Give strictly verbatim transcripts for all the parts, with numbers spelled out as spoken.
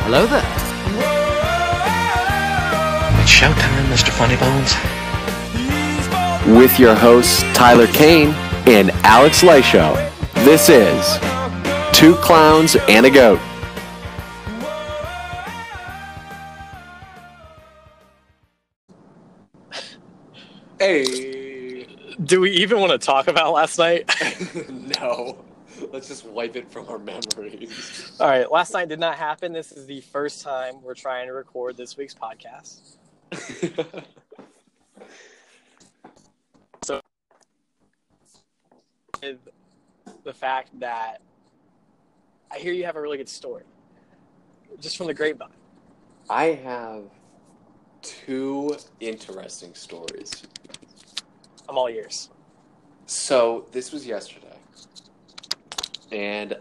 Hello there. It's showtime, Mister Funny Bones. With your hosts, Tyler Kane and Alex Leishow. This is Two Clowns and a Goat. Hey. Do we even want to talk about last night? No. Let's just wipe it from our memories. All right, last night did not happen. This is the first time we're trying to record this week's podcast. So, with the fact that I hear you have a really good story, just from the grapevine. I have two interesting stories. I'm all ears. So, this was yesterday. And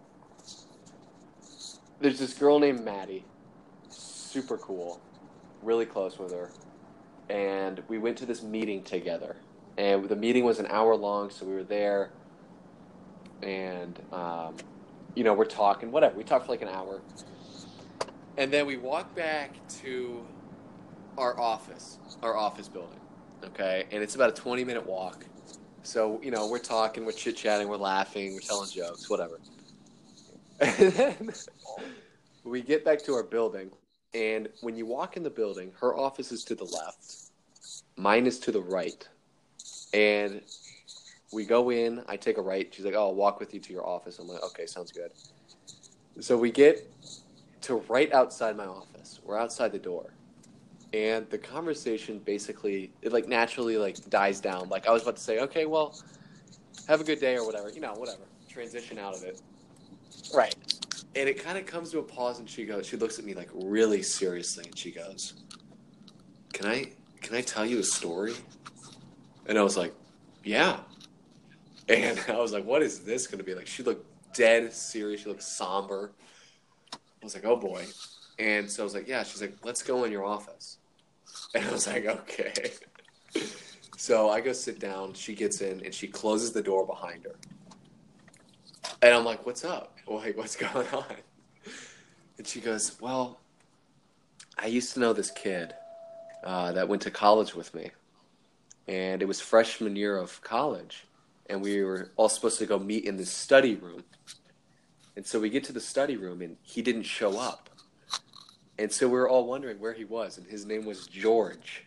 there's this girl named Maddie. Super cool. Really close with her. And we went to this meeting together. And the meeting was an hour long, so we were there. And, um, you know, we're talking, whatever. We talked for like an hour. And then we walked back to our office, our office building. Okay? And it's about a twenty-minute walk. So, you know, we're talking, we're chit-chatting, we're laughing, we're telling jokes, whatever. And then we get back to our building, and when you walk in the building, her office is to the left, mine is to the right. And we go in, I take a right, she's like, oh, I'll walk with you to your office. I'm like, okay, sounds good. So we get to right outside my office. We're outside the door. And the conversation basically, it like naturally like dies down. Like I was about to say, okay, well, have a good day or whatever. You know, whatever. Transition out of it. Right. And it kind of comes to a pause and she goes, she looks at me like really seriously and she goes, Can I, can I tell you a story? And I was like, yeah. And I was like, what is this going to be? Like she looked dead serious. She looked somber. I was like, oh boy. And so I was like, yeah. She's like, let's go in your office. And I was like, okay. So I go sit down. She gets in, and she closes the door behind her. And I'm like, what's up? Like, what's going on? And she goes, well, I used to know this kid uh, that went to college with me. And it was freshman year of college. And we were all supposed to go meet in the study room. And so we get to the study room, and he didn't show up. And so we were all wondering where he was, and his name was George.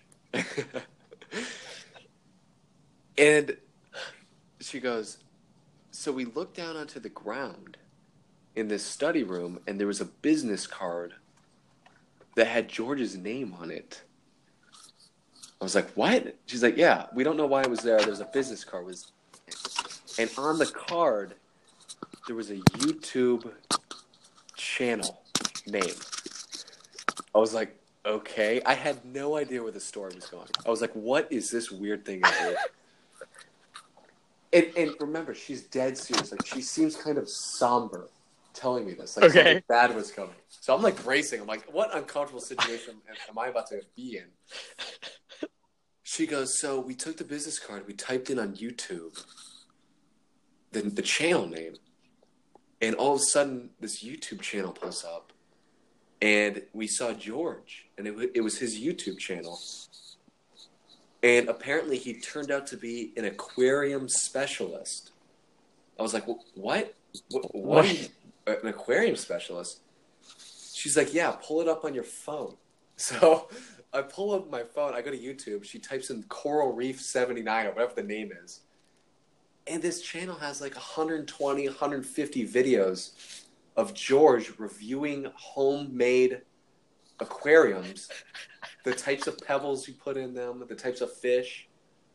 And she goes, so we looked down onto the ground in this study room, and there was a business card that had George's name on it. I was like, what? She's like, yeah, we don't know why it was there. There was a business card. Was, and on the card, there was a YouTube channel name. I was like, okay. I had no idea where the story was going. I was like, what is this weird thing? and, and remember, she's dead serious. Like, she seems kind of somber telling me this. Like, okay. Something bad was coming. So I'm like bracing. I'm like, what uncomfortable situation am I about to be in? She goes, so we took the business card. We typed in on YouTube the, the channel name. And all of a sudden, this YouTube channel pulls up. And we saw George, and it, it was his YouTube channel. And apparently he turned out to be an aquarium specialist. I was like, what? What? what? what? An aquarium specialist? She's like, yeah, pull it up on your phone. So I pull up my phone. I go to YouTube. She types in Coral Reef seventy-nine or whatever the name is. And this channel has like one hundred twenty, one hundred fifty videos of George reviewing homemade aquariums, the types of pebbles you put in them, the types of fish.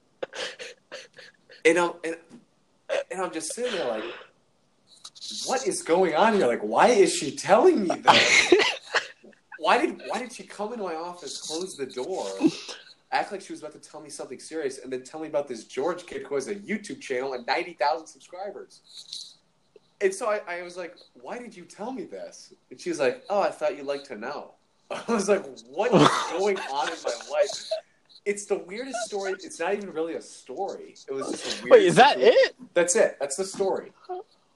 And I'm, and, and I'm just sitting there like, what is going on here? Like, why is she telling me that? why did why did she come into my office, close the door, act like she was about to tell me something serious, and then tell me about this George kid who has a YouTube channel and ninety thousand subscribers? And so I, I was like, why did you tell me this? And she was like, oh, I thought you'd like to know. I was like, what is going on in my life? It's the weirdest story. It's not even really a story. It was just a weird Wait, is that situation. it? That's it. That's the story.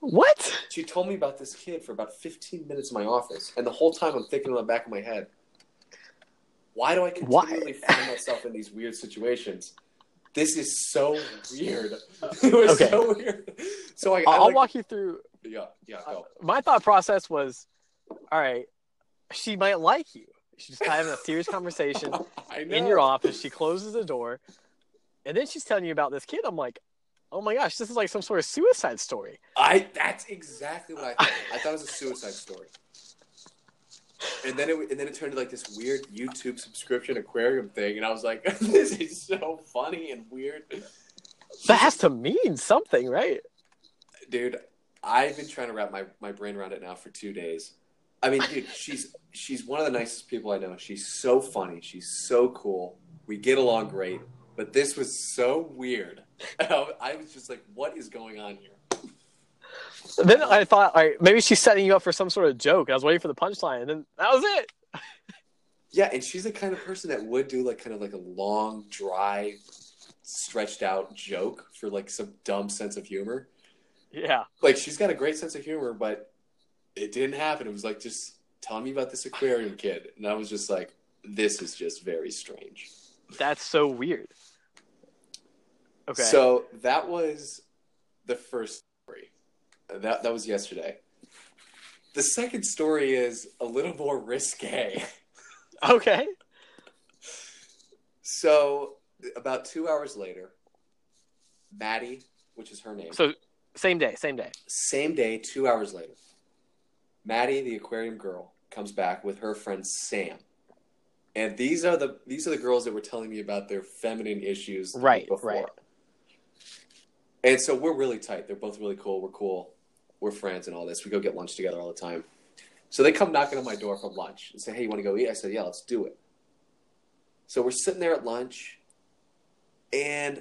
What? She told me about this kid for about fifteen minutes in my office, and the whole time I'm thinking in the back of my head, why do I continually Why? find myself in these weird situations? This is so weird. It was Okay. so weird. So I, I I'll like, walk you through. Yeah, yeah, go. My thought process was, all right, she might like you. She's just having a serious conversation I know. in your office. She closes the door, and then she's telling you about this kid. I'm like, oh my gosh, this is like some sort of suicide story. I that's exactly what I thought. I thought it was a suicide story. And then it and then it turned to like this weird YouTube subscription aquarium thing, and I was like, this is so funny and weird. That has to mean something, right? Dude, I've been trying to wrap my, my brain around it now for two days. I mean, dude, she's she's one of the nicest people I know. She's so funny. She's so cool. We get along great. But this was so weird. I was just like, what is going on here? Then I thought, all right, maybe she's setting you up for some sort of joke. I was waiting for the punchline, and then that was it. Yeah, and she's the kind of person that would do like kind of like a long, dry, stretched out joke for like some dumb sense of humor. Yeah. Like she's got a great sense of humor, but it didn't happen. It was like, just tell me about this aquarium kid. And I was just like, this is just very strange. That's so weird. Okay. So that was the first story. That that was yesterday. The second story is a little more risque. Okay. So about two hours later, Maddie, which is her name. So same day, same day. Same day, two hours later, Maddie, the aquarium girl, comes back with her friend Sam. And these are the these are the girls that were telling me about their feminine issues the Right, week before. right. And so we're really tight. They're both really cool. We're cool. We're friends and all this. We go get lunch together all the time. So they come knocking on my door for lunch and say, hey, you want to go eat? I said, yeah, let's do it. So we're sitting there at lunch, and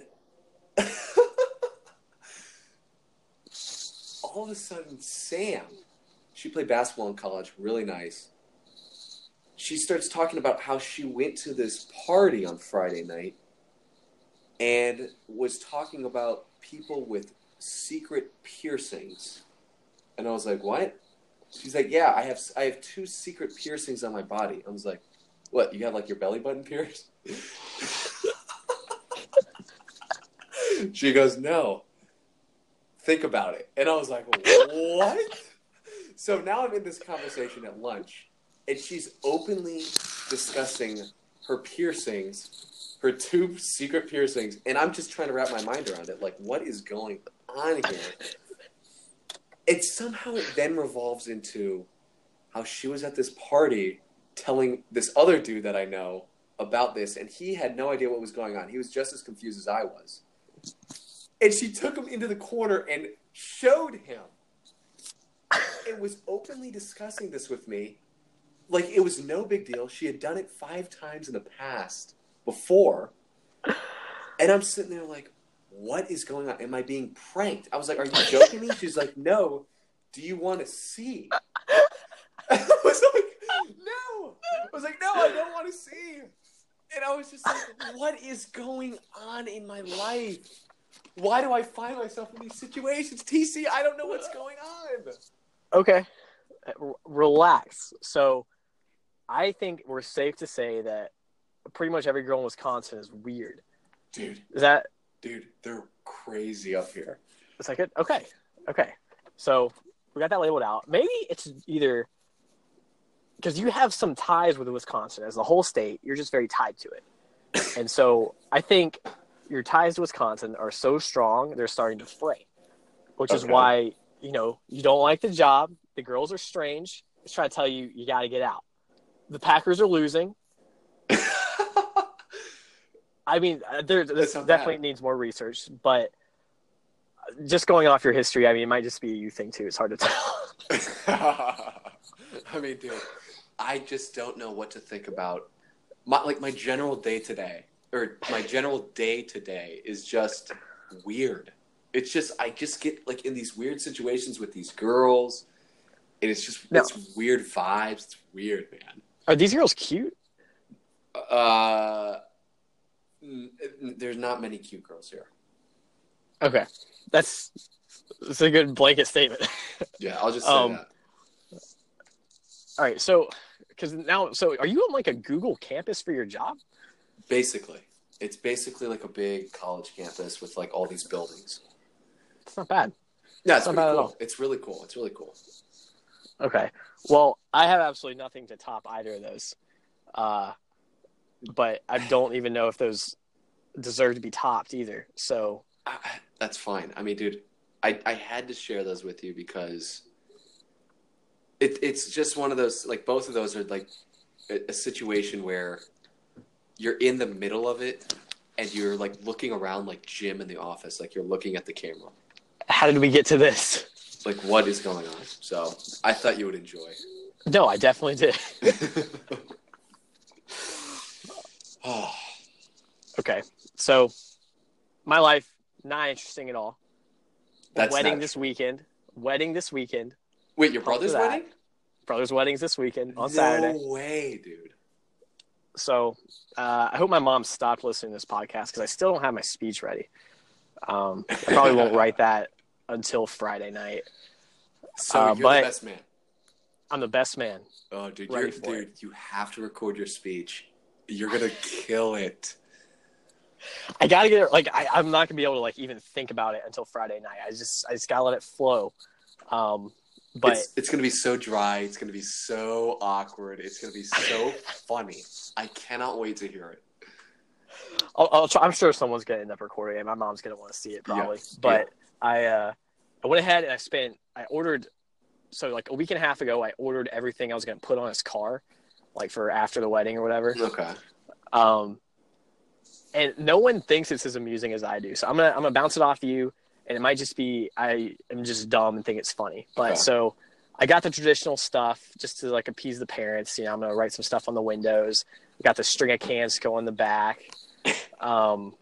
all of a sudden, Sam, she played basketball in college, really nice. She starts talking about how she went to this party on Friday night and was talking about people with secret piercings. And I was like, what? She's like, yeah, I have I have two secret piercings on my body. I was like, what, you have like your belly button pierced? She goes, no. Think about it. And I was like, what? So now I'm in this conversation at lunch, and she's openly discussing her piercings, her two secret piercings, and I'm just trying to wrap my mind around it. Like, what is going on here? And somehow it then revolves into how she was at this party telling this other dude that I know about this, and he had no idea what was going on. He was just as confused as I was. And she took him into the corner and showed him. And was openly discussing this with me. Like, it was no big deal. She had done it five times in the past before. And I'm sitting there like, what is going on? Am I being pranked? I was like, are you joking me? She's like, no. Do you want to see? I was like, no. I was like, no, I don't want to see. And I was just like, what is going on in my life? Why do I find myself in these situations? T C, I don't know what's going on. Okay. R- relax. So I think we're safe to say that pretty much every girl in Wisconsin is weird. Dude. Is that... Dude, they're crazy up here. Is that good? Okay. Okay. So we got that labeled out. Maybe it's either because you have some ties with Wisconsin as the whole state. You're just very tied to it. And so I think your ties to Wisconsin are so strong, they're starting to fray, which Okay. is why, you know, you don't like the job. The girls are strange. Just trying to tell you, you got to get out. The Packers are losing. I mean, there, this not definitely bad. needs more research, but just going off your history, I mean, it might just be a you thing too. It's hard to tell. I mean, dude, I just don't know what to think about. My, like, my general day-to-day, or my general day-to-day is just weird. It's just, I just get, like, in these weird situations with these girls, and it's just, No. it's weird vibes. It's weird, man. Are these girls cute? Uh, n- n- there's not many cute girls here. Okay. That's It's a good blanket statement. Yeah, I'll just say Um, that. All right, so because now, so are you on like a Google campus for your job? Basically, it's basically like a big college campus with like all these buildings. It's not bad. Yeah, it's Not pretty bad at cool. all. It's really cool. It's really cool. Okay. Well, I have absolutely nothing to top either of those. Uh, but I don't even know if those deserve to be topped either. So I, that's fine. I mean, dude, I, I had to share those with you because it, it's just one of those, like, both of those are like a, a situation where you're in the middle of it and you're like looking around like Jim in the office, like you're looking at the camera. how did we get to this? Like, what is going on? So I thought you would enjoy. No, I definitely did. Oh, Okay. So my life, not interesting at all. that's Wedding not this true. weekend. Wedding this weekend. Wait, your Pumped brother's for that. wedding? Brother's wedding's this weekend on no Saturday. way, dude. So uh, I hope my mom stopped listening to this podcast because I still don't have my speech ready. Um, I probably won't write that until Friday night. So Uh, you're but- the best man. I'm the best man. Oh, dude, Ready you're, for dude, you have to record your speech. You're gonna kill it. I gotta get it. Like I, I'm not gonna be able to like even think about it until Friday night. I just I just gotta let it flow. Um, but it's, it's gonna be so dry. It's gonna be so awkward. It's gonna be so funny. I cannot wait to hear it. I'll, I'll try, I'm sure someone's gonna end up recording it. My mom's gonna want to see it probably. Yeah. But I uh, I went ahead and I spent. I ordered. So like a week and a half ago, I ordered everything I was gonna put on his car, like for after the wedding or whatever. Okay. Um, and no one thinks it's as amusing as I do. So I'm gonna I'm gonna bounce it off to you, and it might just be I am just dumb and think it's funny. But Okay. so I got the traditional stuff just to like appease the parents. You know, I'm gonna write some stuff on the windows. We got the string of cans to go on the back. Um,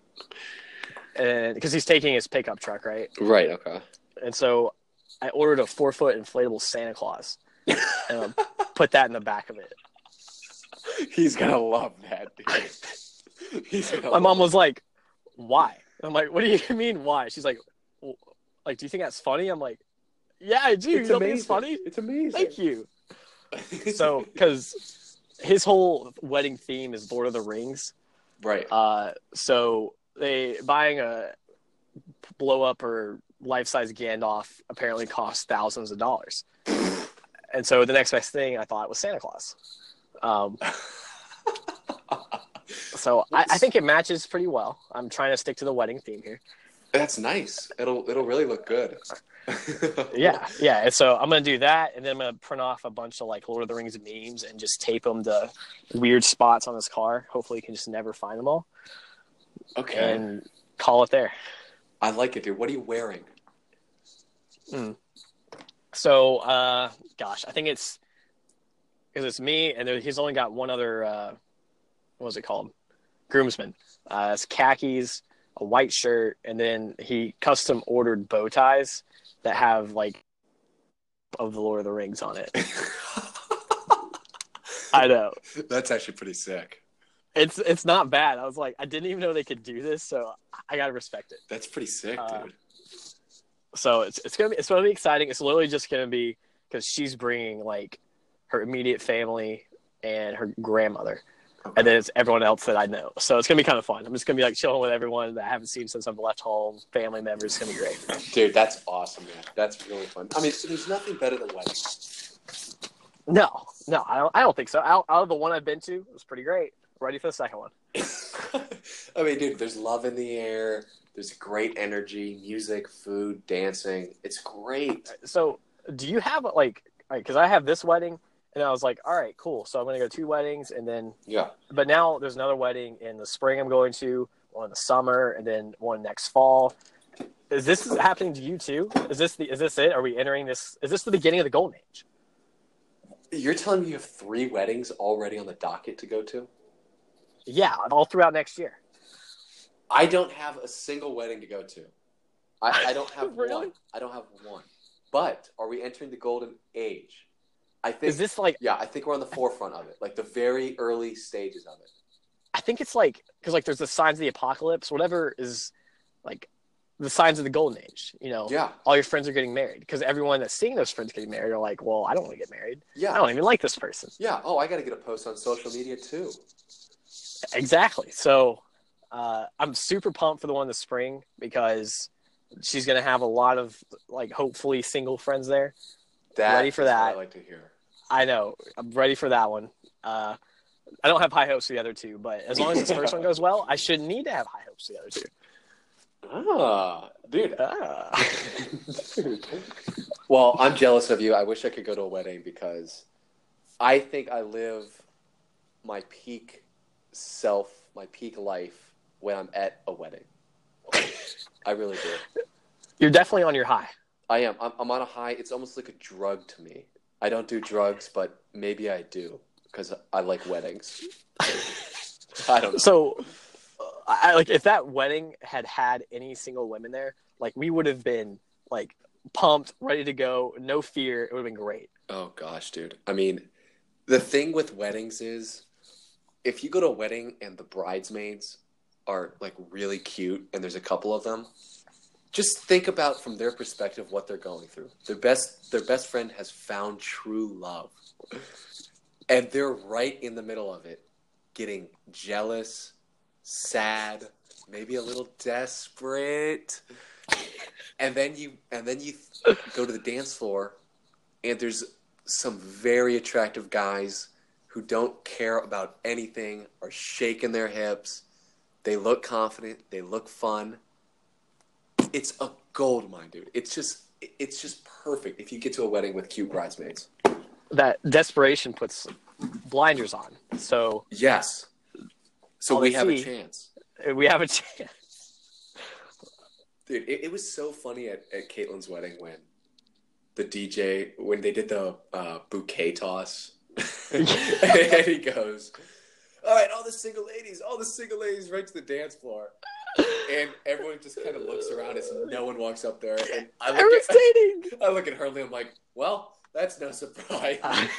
and because he's taking his pickup truck, right? Right. Okay. And so I ordered a four foot inflatable Santa Claus and um, put that in the back of it. He's gonna love that, dude. He's gonna My love mom was like, "Why?" I'm like, "What do you mean why?" She's like, well, "Like, do you think that's funny?" I'm like, "Yeah, I do. it. You It's don't amazing. think it's funny? It's amazing. Thank you." So, because his whole wedding theme is Lord of the Rings, right. uh, so they buying a blow up or life size Gandalf apparently costs thousands of dollars. And so the next best thing I thought was Santa Claus. Um, so I, I think it matches pretty well. I'm trying to stick to the wedding theme here. That's nice. It'll it'll really look good. Yeah, yeah. And so I'm gonna do that, and then I'm gonna print off a bunch of like Lord of the Rings memes and just tape them to weird spots on his car. Hopefully, he can just never find them all, Okay. and call it there. I like it, dude. What are you wearing? Mm. So, uh, gosh, I think it's because it's me, and there, he's only got one other. Uh, what was it called? Groomsman. Uh, it's khakis, a white shirt, and then he custom ordered bow ties that have like of the Lord of the Rings on it. I know That's actually pretty sick. it's it's not bad. I was like, I didn't even know they could do this, so I gotta respect it. That's pretty sick, Uh, dude. So it's it's gonna be it's gonna be exciting. It's literally just gonna be because she's bringing like her immediate family and her grandmother, Okay. and then it's everyone else that I know. So it's gonna be kind of fun. I'm just gonna be like chilling with everyone that I haven't seen since I've left home. Family members. It's gonna be great. Dude, that's awesome, man. That's really fun. I mean, there's nothing better than weddings. No, no, I don't. I don't think so. Out, out of the one I've been to, it was pretty great. Ready for the second one. I mean, dude, there's love in the air. There's great energy, music, food, dancing. It's great. So do you have like because I have this wedding, and I was like, all right, cool. So I'm gonna go to two weddings, and then Yeah. but now there's another wedding in the spring I'm going to, one in the summer, and then one next fall. Is this happening to you too? Is this the is this it? Are we entering this? Is this the beginning of the golden age? You're telling me you have three weddings already on the docket to go to? Yeah, all throughout next year. I don't have a single wedding to go to. I, I don't have Really? one. I don't have one. But are we entering the golden age? I think. Is this like? Yeah, I think we're on the forefront of it, like the very early stages of it. I think it's like because like there's the signs of the apocalypse. Whatever is like the signs of the golden age. You know, Yeah. all your friends are getting married because everyone that's seeing those friends getting married are like, well, I don't want to get married. Yeah. I don't even like this person. Yeah. Oh, I got to get a post on social media too. Exactly. So uh, I'm super pumped for the one this spring because she's going to have a lot of, like, hopefully single friends there. That Ready for is what that. I like to hear. I know. I'm ready for that one. Uh, I don't have high hopes for the other two, but as long as this first one goes well, I shouldn't need to have high hopes for the other two. Ah, dude. Ah. Dude. Well, I'm jealous of you. I wish I could go to a wedding because I think I live my peak self, my peak life when I'm at a wedding. I really do. You're definitely on your high. I am. I'm, I'm on a high. It's almost like a drug to me. I don't do drugs, but maybe I do because I like weddings. I don't know. So, I like if that wedding had had any single women there, like we would have been like pumped, ready to go, no fear. It would have been great. Oh gosh, dude. I mean, the thing with weddings is if you go to a wedding and the bridesmaids are like really cute and there's a couple of them, just think about from their perspective what they're going through. Their best their best friend has found true love. And they're right in the middle of it, getting jealous, sad, maybe a little desperate. And then you and then you go to the dance floor and there's some very attractive guys who don't care about anything, are shaking their hips. They look confident, they look fun. It's a gold mine, dude. It's just it's just perfect if you get to a wedding with cute bridesmaids. That desperation puts blinders on. So Yes. So all we they have a see- chance. we have a chance. Dude, it, it was so funny at, at Caitlin's wedding when the D J, when they did the uh, bouquet toss, and he goes, all right, all the single ladies, all the single ladies right to the dance floor. And everyone just kind of looks around as no one walks up there. And I look, Everyone's at, dating. I look at Hurley, I'm like, well, that's no surprise.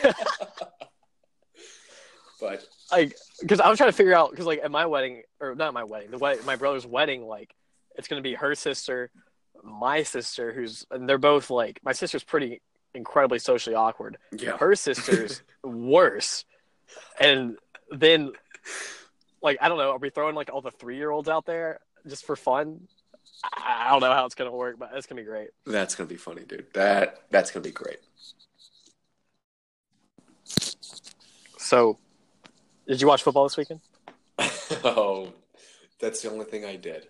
But Like, because I was trying to figure out, because like at my wedding, or not my wedding, the wedding, my brother's wedding, like it's gonna be her sister, my sister, who's, and they're both like, my sister's pretty incredibly socially awkward. yeah. Her sister's worse, and then like I don't know, are we throwing like all the three year olds out there just for fun? I I don't know how it's gonna work, but it's gonna be great. That's going to be funny, dude. That That's going to be great. So, did you watch football this weekend? Oh, that's the only thing I did.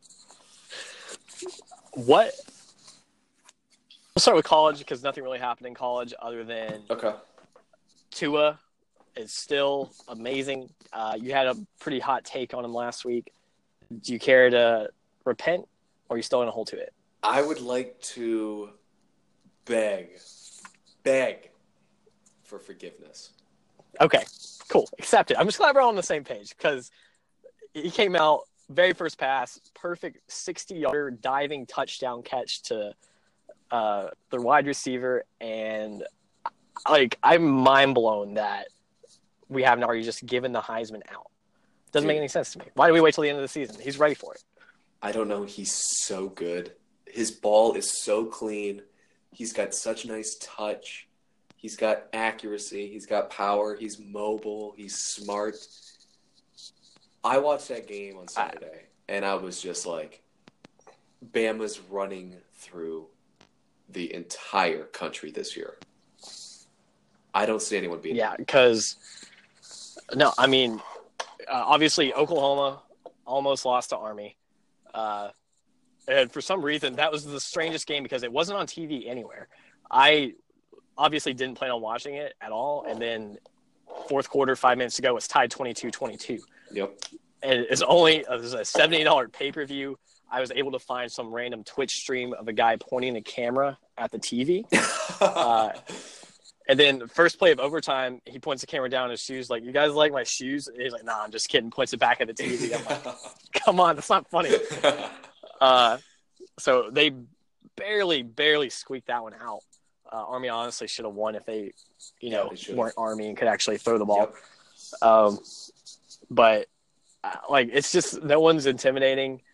What? We'll start with college because nothing really happened in college other than Okay. Tua is still amazing. Uh, you had a pretty hot take on him last week. Do you care to repent, or are you still going to hold to it? I would like to beg, beg for forgiveness. Okay, cool. Accept it. I'm just glad we're all on the same page because he came out, very first pass, perfect sixty-yarder diving touchdown catch to uh, the wide receiver, and like I'm mind blown that we haven't already just given the Heisman out. Doesn't make Dude. any sense to me. Why do we wait till the end of the season? He's ready for it. I don't know. He's so good. His ball is so clean. He's got such nice touch. He's got accuracy. He's got power. He's mobile. He's smart. I watched that game on Saturday, and I was just like, Bama's running through the entire country this year. I don't see anyone beating Yeah, him. because no, I mean, uh, obviously Oklahoma almost lost to Army, uh, and for some reason that was the strangest game because it wasn't on T V anywhere. I obviously didn't plan on watching it at all, and then fourth quarter, five minutes ago, it's tied twenty-two twenty-two. Yep. And it's only uh, there's a seventy dollars pay-per-view. I was able to find some random Twitch stream of a guy pointing a camera at the T V. Uh, and then first play of overtime, he points the camera down his shoes, like, you guys like my shoes? And he's like, nah, I'm just kidding. Points it back at the T V. I'm like, come on, that's not funny. Uh, so they barely, barely squeaked that one out. Uh, Army honestly should have won if they, you Yeah, know, they should've. weren't Army and could actually throw the ball. Yep. Um, but uh, like, it's just no one's intimidating.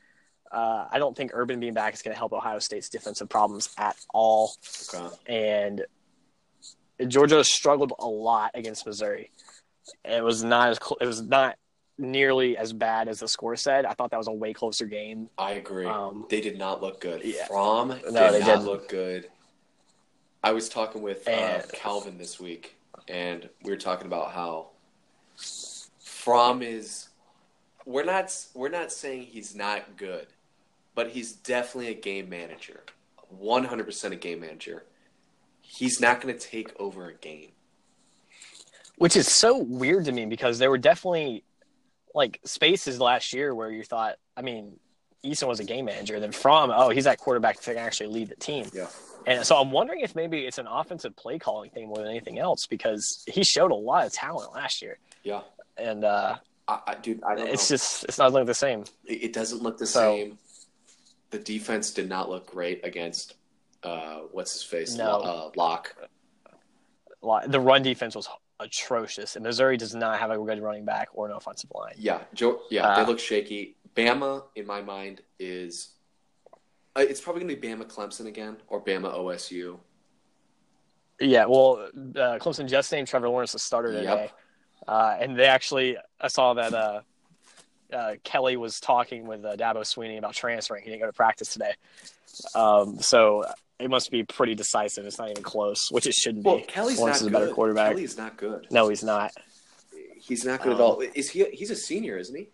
Uh, I don't think Urban being back is going to help Ohio State's defensive problems at all. Okay. And Georgia struggled a lot against Missouri. It was not as cl- it was not nearly as bad as the score said. I thought that was a way closer game. I agree. Um, they did not look good. yeah. Fromm No, did they not didn't. look good. I was talking with uh, And- Calvin this week, and we were talking about how Fromm is. We're not. We're not saying he's not good, but he's definitely a game manager. one hundred percent a game manager. He's not going to take over a game. Which is so weird to me because there were definitely like spaces last year where you thought, I mean, Eason was a game manager. And then Fromm, oh, he's that quarterback that can actually lead the team. Yeah. And so I'm wondering if maybe it's an offensive play calling thing more than anything else because he showed a lot of talent last year. Yeah. And uh, I, I, dude, I don't it's know. just, it's not like the same. It, it doesn't look the So- same. The defense did not look great against uh, what's his face, No. uh, Locke. The run defense was atrocious. And Missouri does not have a good running back or an offensive line. Yeah, Joe. Yeah, Uh, they look shaky. Bama, in my mind, is uh, it's probably going to be Bama Clemson again or Bama O S U. Yeah, well, uh, Clemson just named Trevor Lawrence the starter today. Yep. Uh, and they actually, I saw that uh, uh, Kelly was talking with uh, Dabo Sweeney about transferring. He didn't go to practice today. Um, so it must be pretty decisive. It's not even close, which it shouldn't be. Well, Kelly's Lawrence not is a good. better quarterback. Kelly's not good. No, he's not. He's not good Um, at all. Is he? He's a senior, isn't he?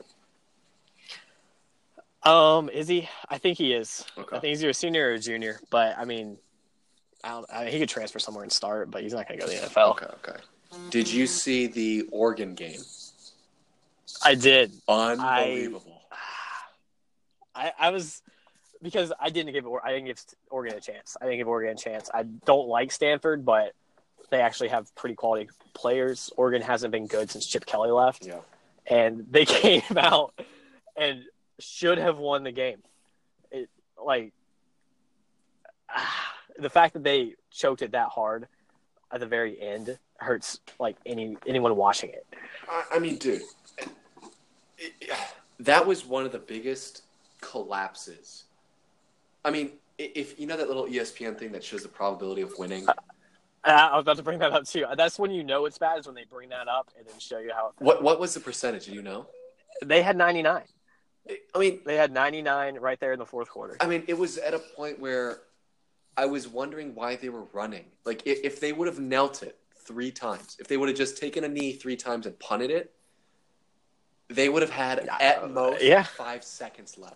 Um, is he? I think he is. Okay. I think he's either a senior or a junior. But, I mean, I don't, I mean he could transfer somewhere and start, but he's not going to go to the N F L. Okay. Okay. Did you see the Oregon game? I did. Unbelievable. I, I was because I didn't give I didn't give Oregon a chance. I didn't give Oregon a chance. I don't like Stanford, but they actually have pretty quality players. Oregon hasn't been good since Chip Kelly left, Yeah. and they came out and should have won the game. It like the fact that they choked it that hard at the very end hurts like any anyone watching it. I, I mean, dude, it, it, that was one of the biggest collapses. I mean, i- if you know that little E S P N thing that shows the probability of winning. Uh, I was about to bring that up too. That's when you know it's bad is when they bring that up and then show you how it What what was the percentage? Do you know? They had ninety-nine. I mean, They had ninety-nine right there in the fourth quarter. I mean, it was at a point where I was wondering why they were running. Like, if, if they would have knelt it three times, if they would have just taken a knee three times and punted it, they would have had at most yeah. five seconds left.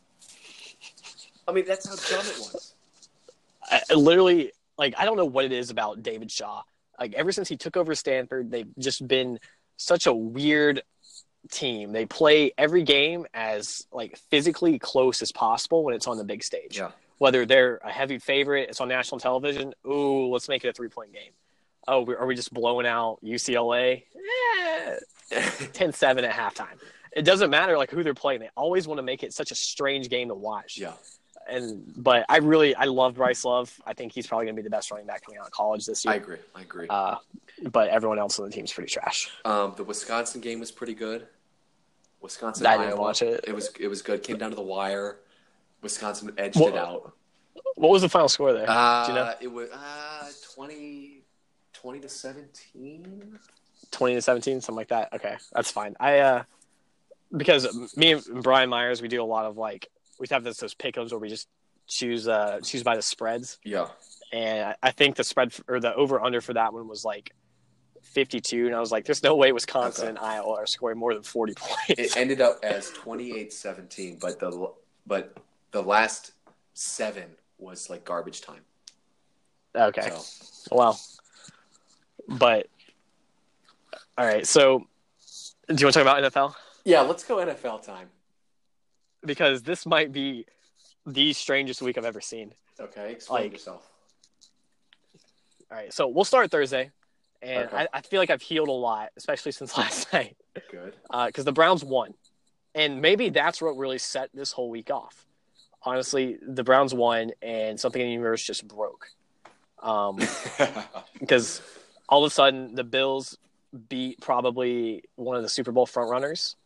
I mean, that's how dumb it was. I, I literally, like, I don't know what it is about David Shaw. Like, ever since he took over Stanford, they've just been such a weird team. They play every game as, like, physically close as possible when it's on the big stage. Yeah. Whether they're a heavy favorite, it's on national television. Ooh, let's make it a three-point game. Oh, are we just blowing out U C L A? Eh, ten seven at halftime. It doesn't matter, like, who they're playing. They always want to make it such a strange game to watch. Yeah. And but I really I love Bryce Love. I think he's probably going to be the best running back coming out of college this year. I agree. I agree. Uh, but everyone else on the team's pretty trash. Um, the Wisconsin game was pretty good. Wisconsin, I didn't Iowa. watch it. It was it was good. Came down to the wire. Wisconsin edged Well, it out. What was the final score there? Uh, Do you know? It was uh, twenty, twenty to seventeen. Twenty to seventeen, something like that. Okay, that's fine. I uh, because me and Brian Myers, we do a lot of like we have this those pick'ems where we just choose uh choose by the spreads, Yeah. and I, I think the spread or the over under for that one was like fifty-two, and I was like, there's no way Wisconsin Okay. and Iowa are scoring more than forty points. It ended up as twenty-eight seventeen, but the but the last seven was like garbage time. Okay. So Well, but all right. So, do you want to talk about N F L? yeah, let's go N F L time. Because this might be the strangest week I've ever seen. Okay, explain Like- yourself. All right. So we'll start Thursday, and Okay. I, I feel like I've healed a lot, especially since last night, Good. because the Browns won, and maybe that's what really set this whole week off. Honestly, the Browns won, and something in the universe just broke. Um, because all of a sudden the Bills beat probably one of the Super Bowl frontrunners.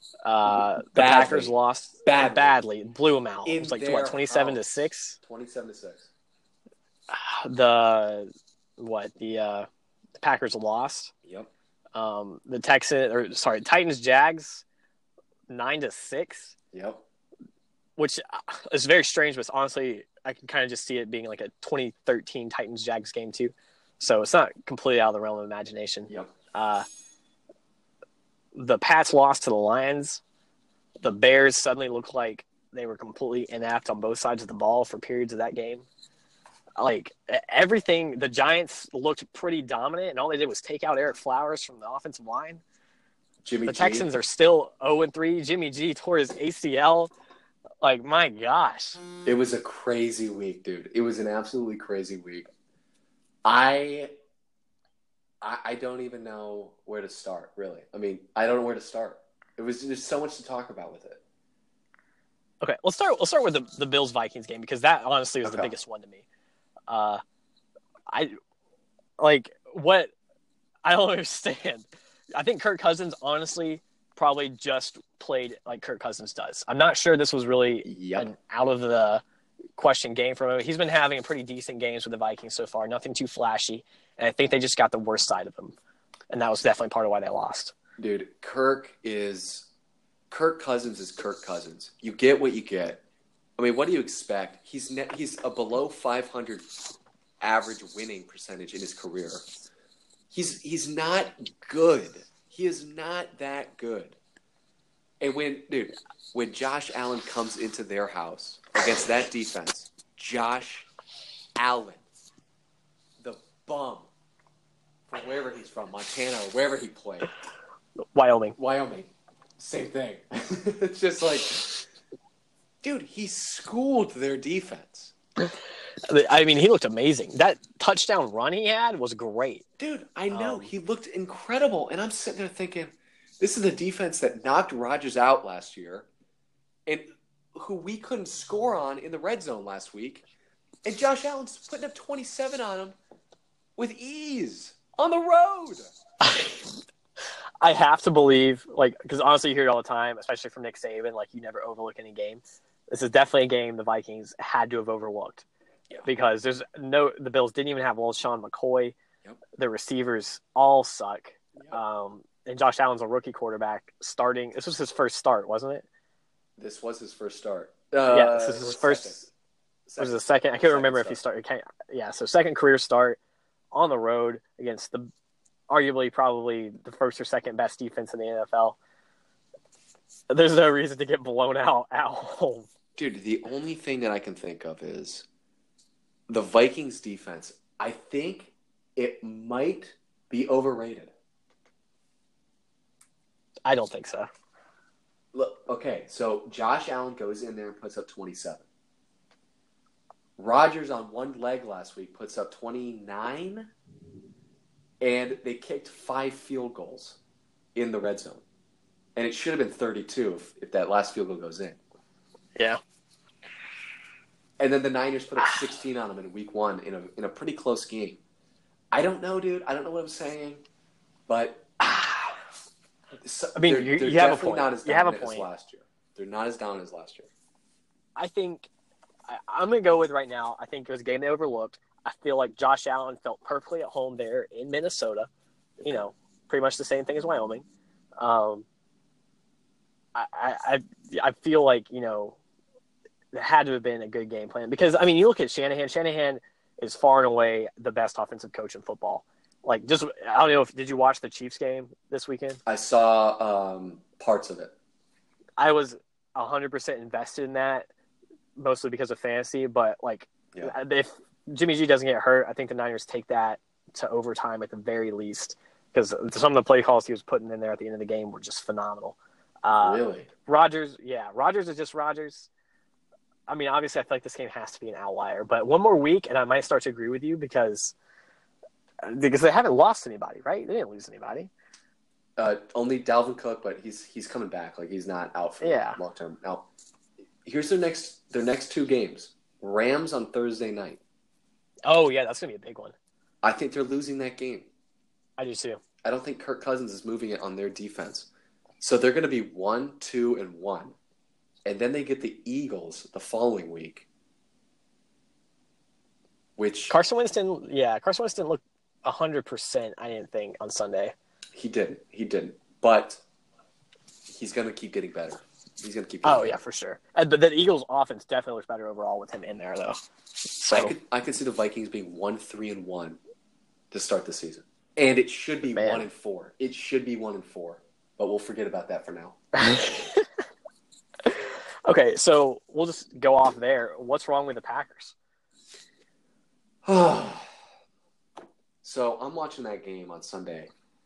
Uh, the Badly. Packers lost Badly. badly, blew them out. In It was like their what twenty-seven to house. six. Twenty-seven to six. The what the uh, the Packers lost. Yep. Um, the Texans or sorry Titans Jags nine to six. Yep. Which is very strange, but honestly, I can kind of just see it being like a twenty thirteen Titans Jags game too. So it's not completely out of the realm of imagination. Yep. Uh, the Pats lost to the Lions. The Bears suddenly looked like they were completely inept on both sides of the ball for periods of that game. Like everything, the Giants looked pretty dominant, and all they did was take out Eric Flowers from the offensive line. Jimmy the G. Texans are still oh and three. Jimmy G tore his A C L. Like, my gosh. It was a crazy week, dude. It was an absolutely crazy week. I, I, I don't even know where to start, really. I mean, I don't know where to start. It was there's so much to talk about with it. Okay, let's start. Let's start with the the Bills Vikings game because that honestly was Okay. the biggest one to me. Uh, I like what I don't understand. I think Kirk Cousins honestly probably just played like Kirk Cousins does. I'm not sure this was really Yep. an out of the question game for him. He's been having a pretty decent games with the Vikings so far. Nothing too flashy, and I think they just got the worst side of him, and that was definitely part of why they lost. Dude, Kirk is Kirk Cousins is Kirk Cousins. You get what you get. I mean, what do you expect? He's ne- he's a below five hundred average winning percentage in his career. He's he's not good. He is not that good. And when dude, when Josh Allen comes into their house against that defense, Josh Allen, the bum from wherever he's from, Montana or wherever he played. Wyoming. Wyoming, same thing. It's just like, dude, he schooled their defense. I mean, he looked amazing. That touchdown run he had was great. Dude, I know. Um, he looked incredible. And I'm sitting there thinking, this is the defense that knocked Rodgers out last year and who we couldn't score on in the red zone last week. And Josh Allen's putting up twenty-seven on him with ease on the road. I have to believe, like, because honestly, you hear it all the time, especially from Nick Saban, like, you never overlook any game. This is definitely a game the Vikings had to have overlooked Yeah. because there's no, the Bills didn't even have LeSean McCoy. Yep. The receivers all suck. Yep. Um, and Josh Allen's a rookie quarterback starting. This was his first start, wasn't it? This was his first start. Uh, yeah, this is his or first. second. Was it the second? I can't Second remember if he start. started. Can't, yeah, so second career start on the road against the arguably probably the first or second best defense in the N F L. There's no reason to get blown out at home. Dude, the only thing that I can think of is the Vikings defense. I think it might be overrated. I don't think so. Look, okay, so Josh Allen goes in there and puts up twenty-seven. Rodgers on one leg last week puts up twenty-nine, and they kicked five field goals in the red zone. And it should have been thirty-two if, if that last field goal goes in. Yeah. And then the Niners put up sixteen on them in week one in a in a pretty close game. I don't know, dude. I don't know what I'm saying, but so, I mean, they're, you- they're you have a definitely point. not as You have a dominant as point. last year. They're not as dominant as last year. I think I, I'm going to go with right now. I think it was a game they overlooked. I feel like Josh Allen felt perfectly at home there in Minnesota. You know, pretty much the same thing as Wyoming. Um, I, I, I I feel like, you know, it had to have been a good game plan because, I mean, you look at Shanahan. Shanahan is far and away the best offensive coach in football. Like, just, I don't know if, did you watch the Chiefs game this weekend? I saw um, parts of it. I was one hundred percent invested in that, mostly because of fantasy. But, like, Yeah. if Jimmy G doesn't get hurt, I think the Niners take that to overtime at the very least because some of the play calls he was putting in there at the end of the game were just phenomenal. Uh, Really? Rodgers, yeah, Rodgers is just Rodgers. I mean, obviously, I feel like this game has to be an outlier. But one more week, and I might start to agree with you because because they haven't lost anybody, right? They didn't lose anybody. Uh, only Dalvin Cook, but he's he's coming back. Like he's not out for Yeah. long term. Now, here's their next their next two games: Rams on Thursday night. Oh, yeah, that's going to be a big one. I think they're losing that game. I do too. I don't think Kirk Cousins is moving it on their defense. So they're going to be one, two, and one. And then they get the Eagles the following week. Which Carson Wentz didn't, yeah, Carson Wentz didn't look one hundred percent, I didn't think, on Sunday. he didn't. He didn't. But he's going to keep getting better. He's going to keep getting Oh, better. yeah, for sure. And, but the Eagles' offense definitely looks better overall with him in there, though. So, I could I could see the Vikings being one, three, and one to start the season. And it should be Man. one and four. It should be one and four. But we'll forget about that for now. okay, so we'll just go off there. What's wrong with the Packers? So I'm watching that game on Sunday,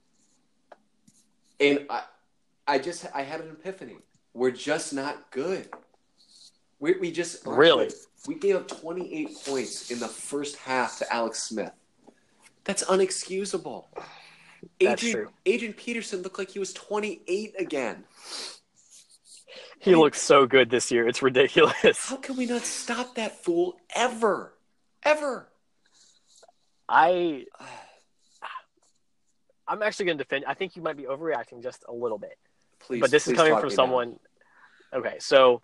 and I, I just I had an epiphany. We're just not good. We we just aren't Really? good. We gave up twenty-eight points in the first half to Alex Smith. That's unexcusable. That's Adrian, true. Adrian Peterson looked like he was twenty-eight again. He looks so good this year. It's ridiculous. How can we not stop that fool ever, ever? I, I'm actually going to defend. I think you might be overreacting just a little bit. Please, But this is please coming talk from me someone. Okay, so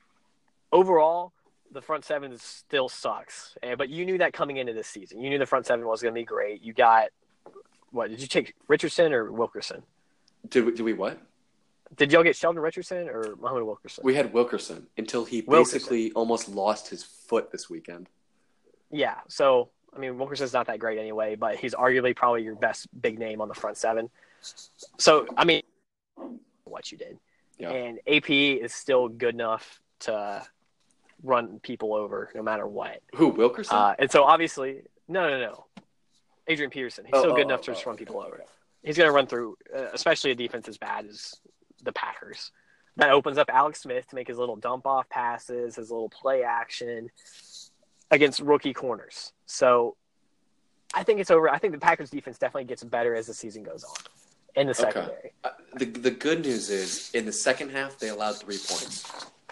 overall, the front seven still sucks. Eh, But you knew that coming into this season. You knew the front seven was going to be great. You got what? Did you take Richardson or Wilkerson? down. Did we, did we what? Did y'all get Sheldon Richardson or Muhammad Wilkerson? We had Wilkerson until he Wilkerson. basically almost lost his foot this weekend. Yeah. So I mean, Wilkerson's not that great anyway, but he's arguably probably your best big name on the front seven. So I mean, what you did, Yeah. and A P is still good enough to run people over no matter what. Who, Wilkerson? Uh, and so obviously, no, no, no. Adrian Peterson. He's Oh, still good oh, enough oh, to just oh, run people okay, over. okay. He's going to run through, uh, especially a defense as bad as the Packers. That opens up Alex Smith to make his little dump off passes, his little play action against rookie corners. So I think it's over. I think the Packers defense definitely gets better as the season goes on in the secondary. Uh, the the good news is in the second half they allowed three points.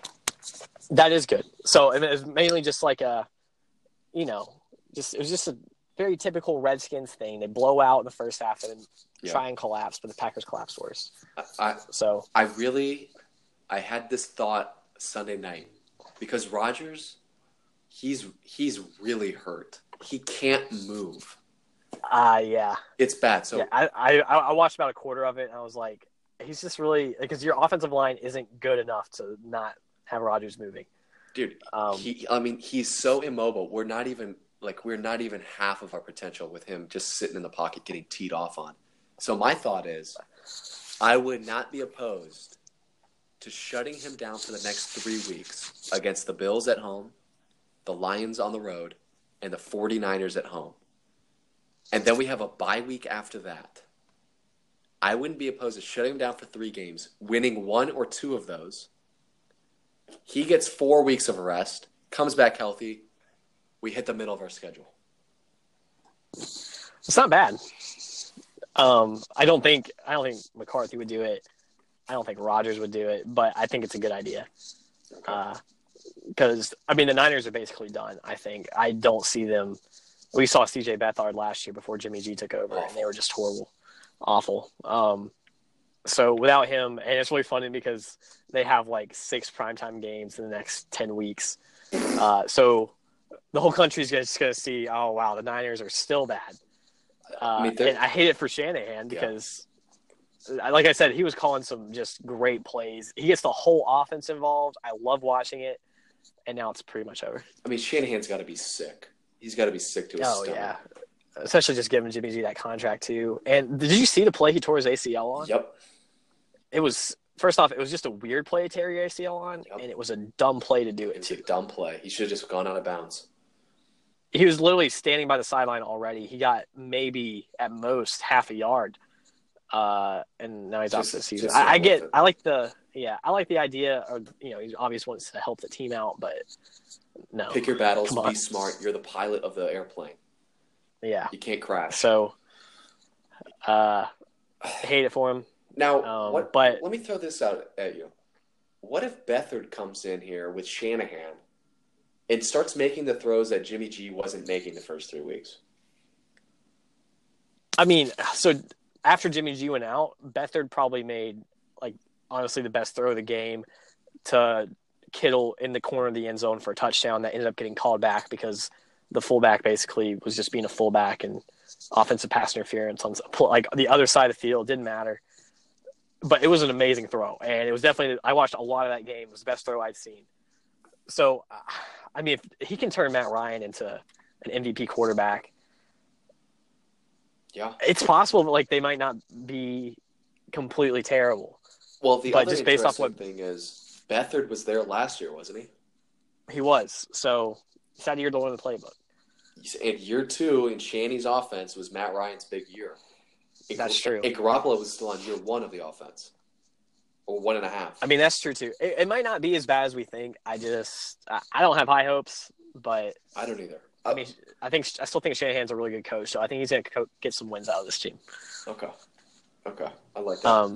That is good. So it was mainly just like a, you know, just it was just a very typical Redskins thing. They blow out in the first half and then Yeah. try and collapse, but the Packers collapse worse. I, I So I really I had this thought Sunday night because Rodgers, he's he's really hurt. He can't move. uh yeah. It's bad. So yeah, I, I I watched about a quarter of it and I was like, he's just really because your offensive line isn't good enough to not have Rodgers moving. dude, Um, he I mean he's so immobile. We're not even like we're not even half of our potential with him just sitting in the pocket getting teed off on. So my thought is I would not be opposed to shutting him down for the next three weeks against the Bills at home, the Lions on the road, and the 49ers at home. And then we have a bye week after that. I wouldn't be opposed to shutting him down for three games, winning one or two of those. He gets four weeks of rest, comes back healthy. We hit the middle of our schedule. It's not bad. Um, I don't think I don't think McCarthy would do it. I don't think Rodgers would do it, but I think it's a good idea. Because I mean, the Niners are basically done. I think I don't see them. We saw C J Beathard last year before Jimmy G took over, and they were just horrible, awful. Um, so without him, and it's really funny because they have like six primetime games in the next ten weeks. Uh, so the whole country's just going to see, oh wow, the Niners are still bad. Uh, I mean, they're- and I hate it for Shanahan because, like I said, he was calling some just great plays. He gets the whole offense involved. I love watching it, and now it's pretty much over. I mean, Shanahan's got to be sick. He's got to be sick to his Oh stomach. yeah, especially just giving Jimmy G that contract too. And did you see the play he tore his A C L on? Yep. It was first off, it was just a weird play to tear your A C L on, Yep. and it was a dumb play to do It it was a too. dumb play. He should have just gone out of bounds. He was literally standing by the sideline already. He got maybe at most half a yard, uh, and now he's out Just- for the season. just I, I not get, worth it. I like the, yeah, I like the idea of you know he obviously wants to help the team out, but no, Pick your battles. Come on. Be smart. You're the pilot of the airplane. yeah. You can't crash. So, uh, I hate it for him. Now, Um, what, but- let me throw this out at you. What if Beathard comes in here with Shanahan and starts making the throws that Jimmy G wasn't making the first three weeks? I mean, so after Jimmy G went out, Beathard probably made like honestly the best throw of the game to Kittle in the corner of the end zone for a touchdown that ended up getting called back because the fullback basically was just being a fullback and offensive pass interference on like the other side of the field. Didn't matter. But it was an amazing throw, and it was definitely – I watched a lot of that game. It was the best throw I'd seen. So, I mean, if he can turn Matt Ryan into an M V P quarterback, yeah, it's possible that, like, they might not be completely terrible. Well, the but other just based off interesting what thing is Beathard was there last year, wasn't he? He was. So, he's had a year to learn the playbook. And year two in Shanny's offense was Matt Ryan's big year. It, That's true. And Garoppolo was still on year one of the offense. Or one and a half. I mean, that's true, too. It, it might not be as bad as we think. I just – I don't have high hopes, but – I don't either. I mean, I think I still think Shanahan's a really good coach, so I think he's going to co- get some wins out of this team. Okay. Okay. I like that. Um,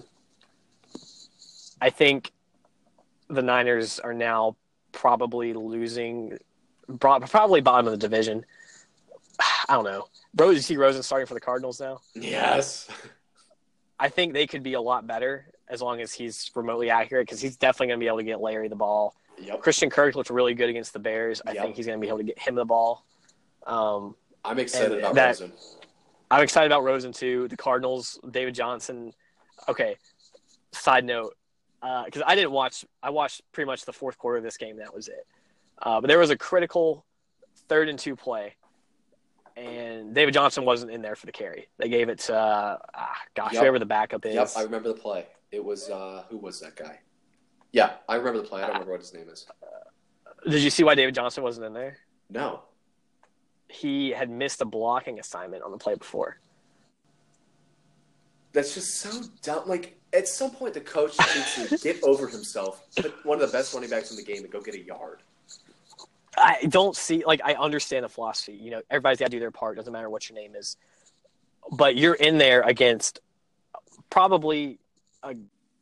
I think the Niners are now probably losing – probably bottom of the division. I don't know. Bro, did you see Rosen starting for the Cardinals now? Yes. I think they could be a lot better as long as he's remotely accurate because he's definitely going to be able to get Larry the ball. Yep. Christian Kirk looked really good against the Bears. I Yep. think he's going to be able to get him the ball. Um, I'm excited about that, Rosen. I'm excited about Rosen, too. The Cardinals, David Johnson. Okay, side note, because uh, I didn't watch – I watched pretty much the fourth quarter of this game. That was it. Uh, but there was a critical third and two play. And David Johnson wasn't in there for the carry. They gave it to, uh, ah, gosh, Yep. whoever the backup is. Yep, I remember the play. It was, uh, who was that guy? Yeah, I remember the play. I don't remember what his name is. Did you see why David Johnson wasn't in there? No. He had missed a blocking assignment on the play before. That's just so dumb. Like, at some point, the coach needs to get over himself, put one of the best running backs in the game, and go get a yard. I don't see – like, I understand the philosophy. You know, everybody's got to do their part. Doesn't matter what your name is. But you're in there against probably a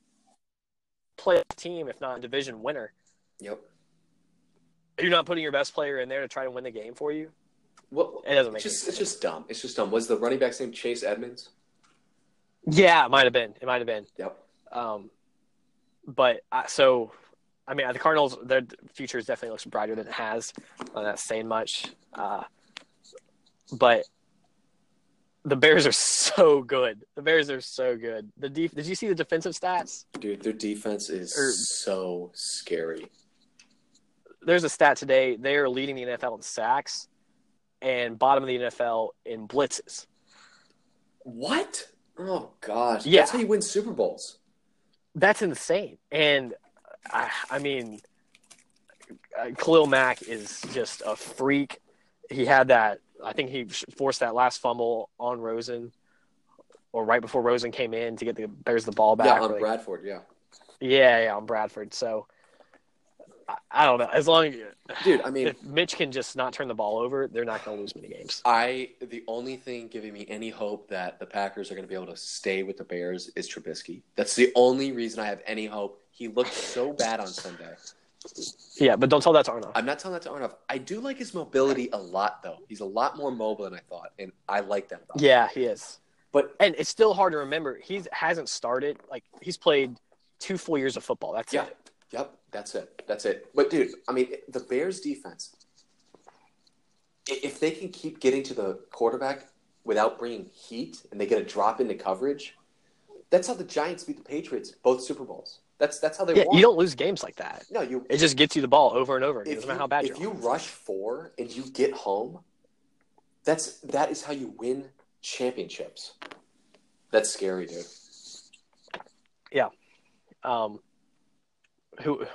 playoff team, if not a division winner. Yep. You're not putting your best player in there to try to win the game for you? Well, It doesn't make it's just, any it's just dumb. It's just dumb. Was the running back's name Chase Edmonds? Yeah, it might have been. It might have been. Yep. Um, but uh, so, I mean, the Cardinals, their future definitely looks brighter than it has. I'm not saying much. Uh, but the Bears are so good. The Bears are so good. The def- Did you see the defensive stats? Dude, their defense is Or- so scary. There's a stat today. They are leading the N F L in sacks and bottom of the N F L in blitzes. What? Oh, gosh. Yeah. That's how you win Super Bowls. That's insane. And, I, I mean, uh, Khalil Mack is just a freak. He had that – I think he forced that last fumble on Rosen or right before Rosen came in to get the Bears the ball back. Yeah, on Like, Bradford, yeah. yeah, yeah, on Bradford. So, I, I don't know. As long as Dude, I mean – if Mitch can just not turn the ball over, they're not going to lose many games. I the only thing giving me any hope that the Packers are going to be able to stay with the Bears is Trubisky. That's the only reason I have any hope. He looked so bad on Sunday. Yeah, but don't tell that to Arnold. I'm not telling that to Arnold. I do like his mobility a lot, though. He's a lot more mobile than I thought, and I like that about him. Yeah, he is. But And it's still hard to remember. He hasn't started. Like, he's played two full years of football. That's yeah, it. yep, that's it. That's it. But, dude, I mean, the Bears' defense, i- if they can keep getting to the quarterback without bringing heat and they get a drop into coverage, that's how the Giants beat the Patriots both Super Bowls. That's that's how they Yeah, won. you don't lose games like that. No, you. It just gets you the ball over and over again. It If doesn't you, matter how bad if you you are. rush four and you get home, that's that is how you win championships. That's scary, dude. Um, who?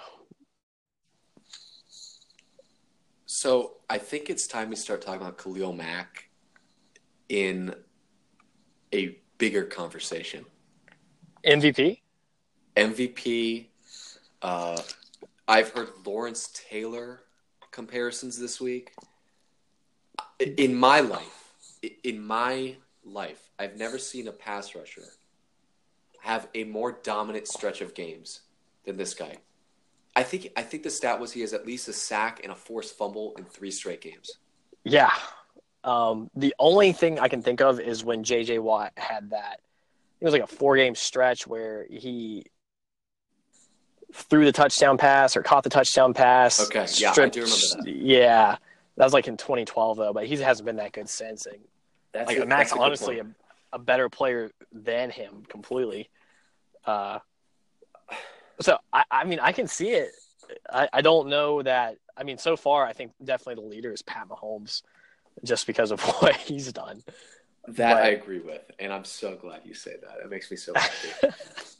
So I think it's time we start talking about Khalil Mack in a bigger conversation. M V P? M V P. Uh, I've heard Lawrence Taylor comparisons this week. In my life, in my life, I've never seen a pass rusher have a more dominant stretch of games than this guy. I think I think the stat was he has at least a sack and a forced fumble in three straight games. Yeah. Um, the only thing I can think of is when J J Watt had that. It was like a four-game stretch where he threw the touchdown pass or caught the touchdown pass. Okay, yeah, I stripped- do remember that. Yeah, that was like in twenty twelve though, but he hasn't been that good since. And That's like a- Max, that's a good honestly, a, point. a better player than him completely. Uh, so I, I mean, I can see it. I, I don't know that. I mean, so far, I think definitely the leader is Pat Mahomes, just because of what he's done. That but- I agree with, and I'm so glad you say that. It makes me so happy.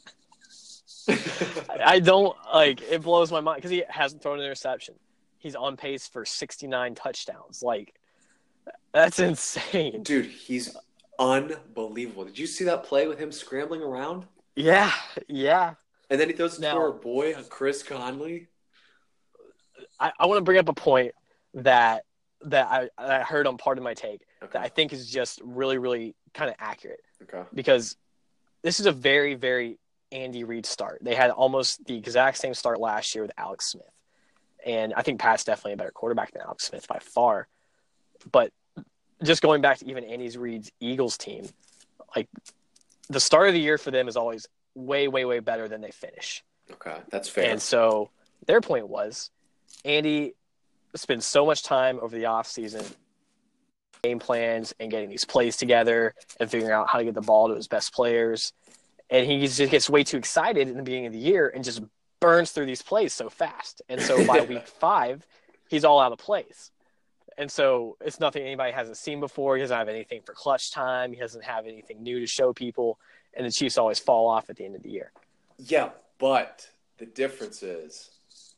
I don't like it blows my mind because he hasn't thrown an interception. He's on pace for sixty-nine touchdowns. Like that's insane. Dude, he's unbelievable. Did you see that play with him scrambling around? Yeah, yeah. And then he throws it Now- to our boy, Chris Conley. I, I want to bring up a point that that I, I heard on Part of My Take Okay. that I think is just really, really kind of accurate Okay. because this is a very, very Andy Reid start. They had almost the exact same start last year with Alex Smith. And I think Pat's definitely a better quarterback than Alex Smith by far. But just going back to even Andy Reid's Eagles team, like the start of the year for them is always way, way, way better than they finish. Okay, that's fair. And so their point was Andy spends so much time over the offseason game plans and getting these plays together and figuring out how to get the ball to his best players. And he just gets way too excited in the beginning of the year and just burns through these plays so fast. And so by week five, he's all out of plays. And so it's nothing anybody hasn't seen before. He doesn't have anything for clutch time. He doesn't have anything new to show people. And the Chiefs always fall off at the end of the year. Yeah, but the difference is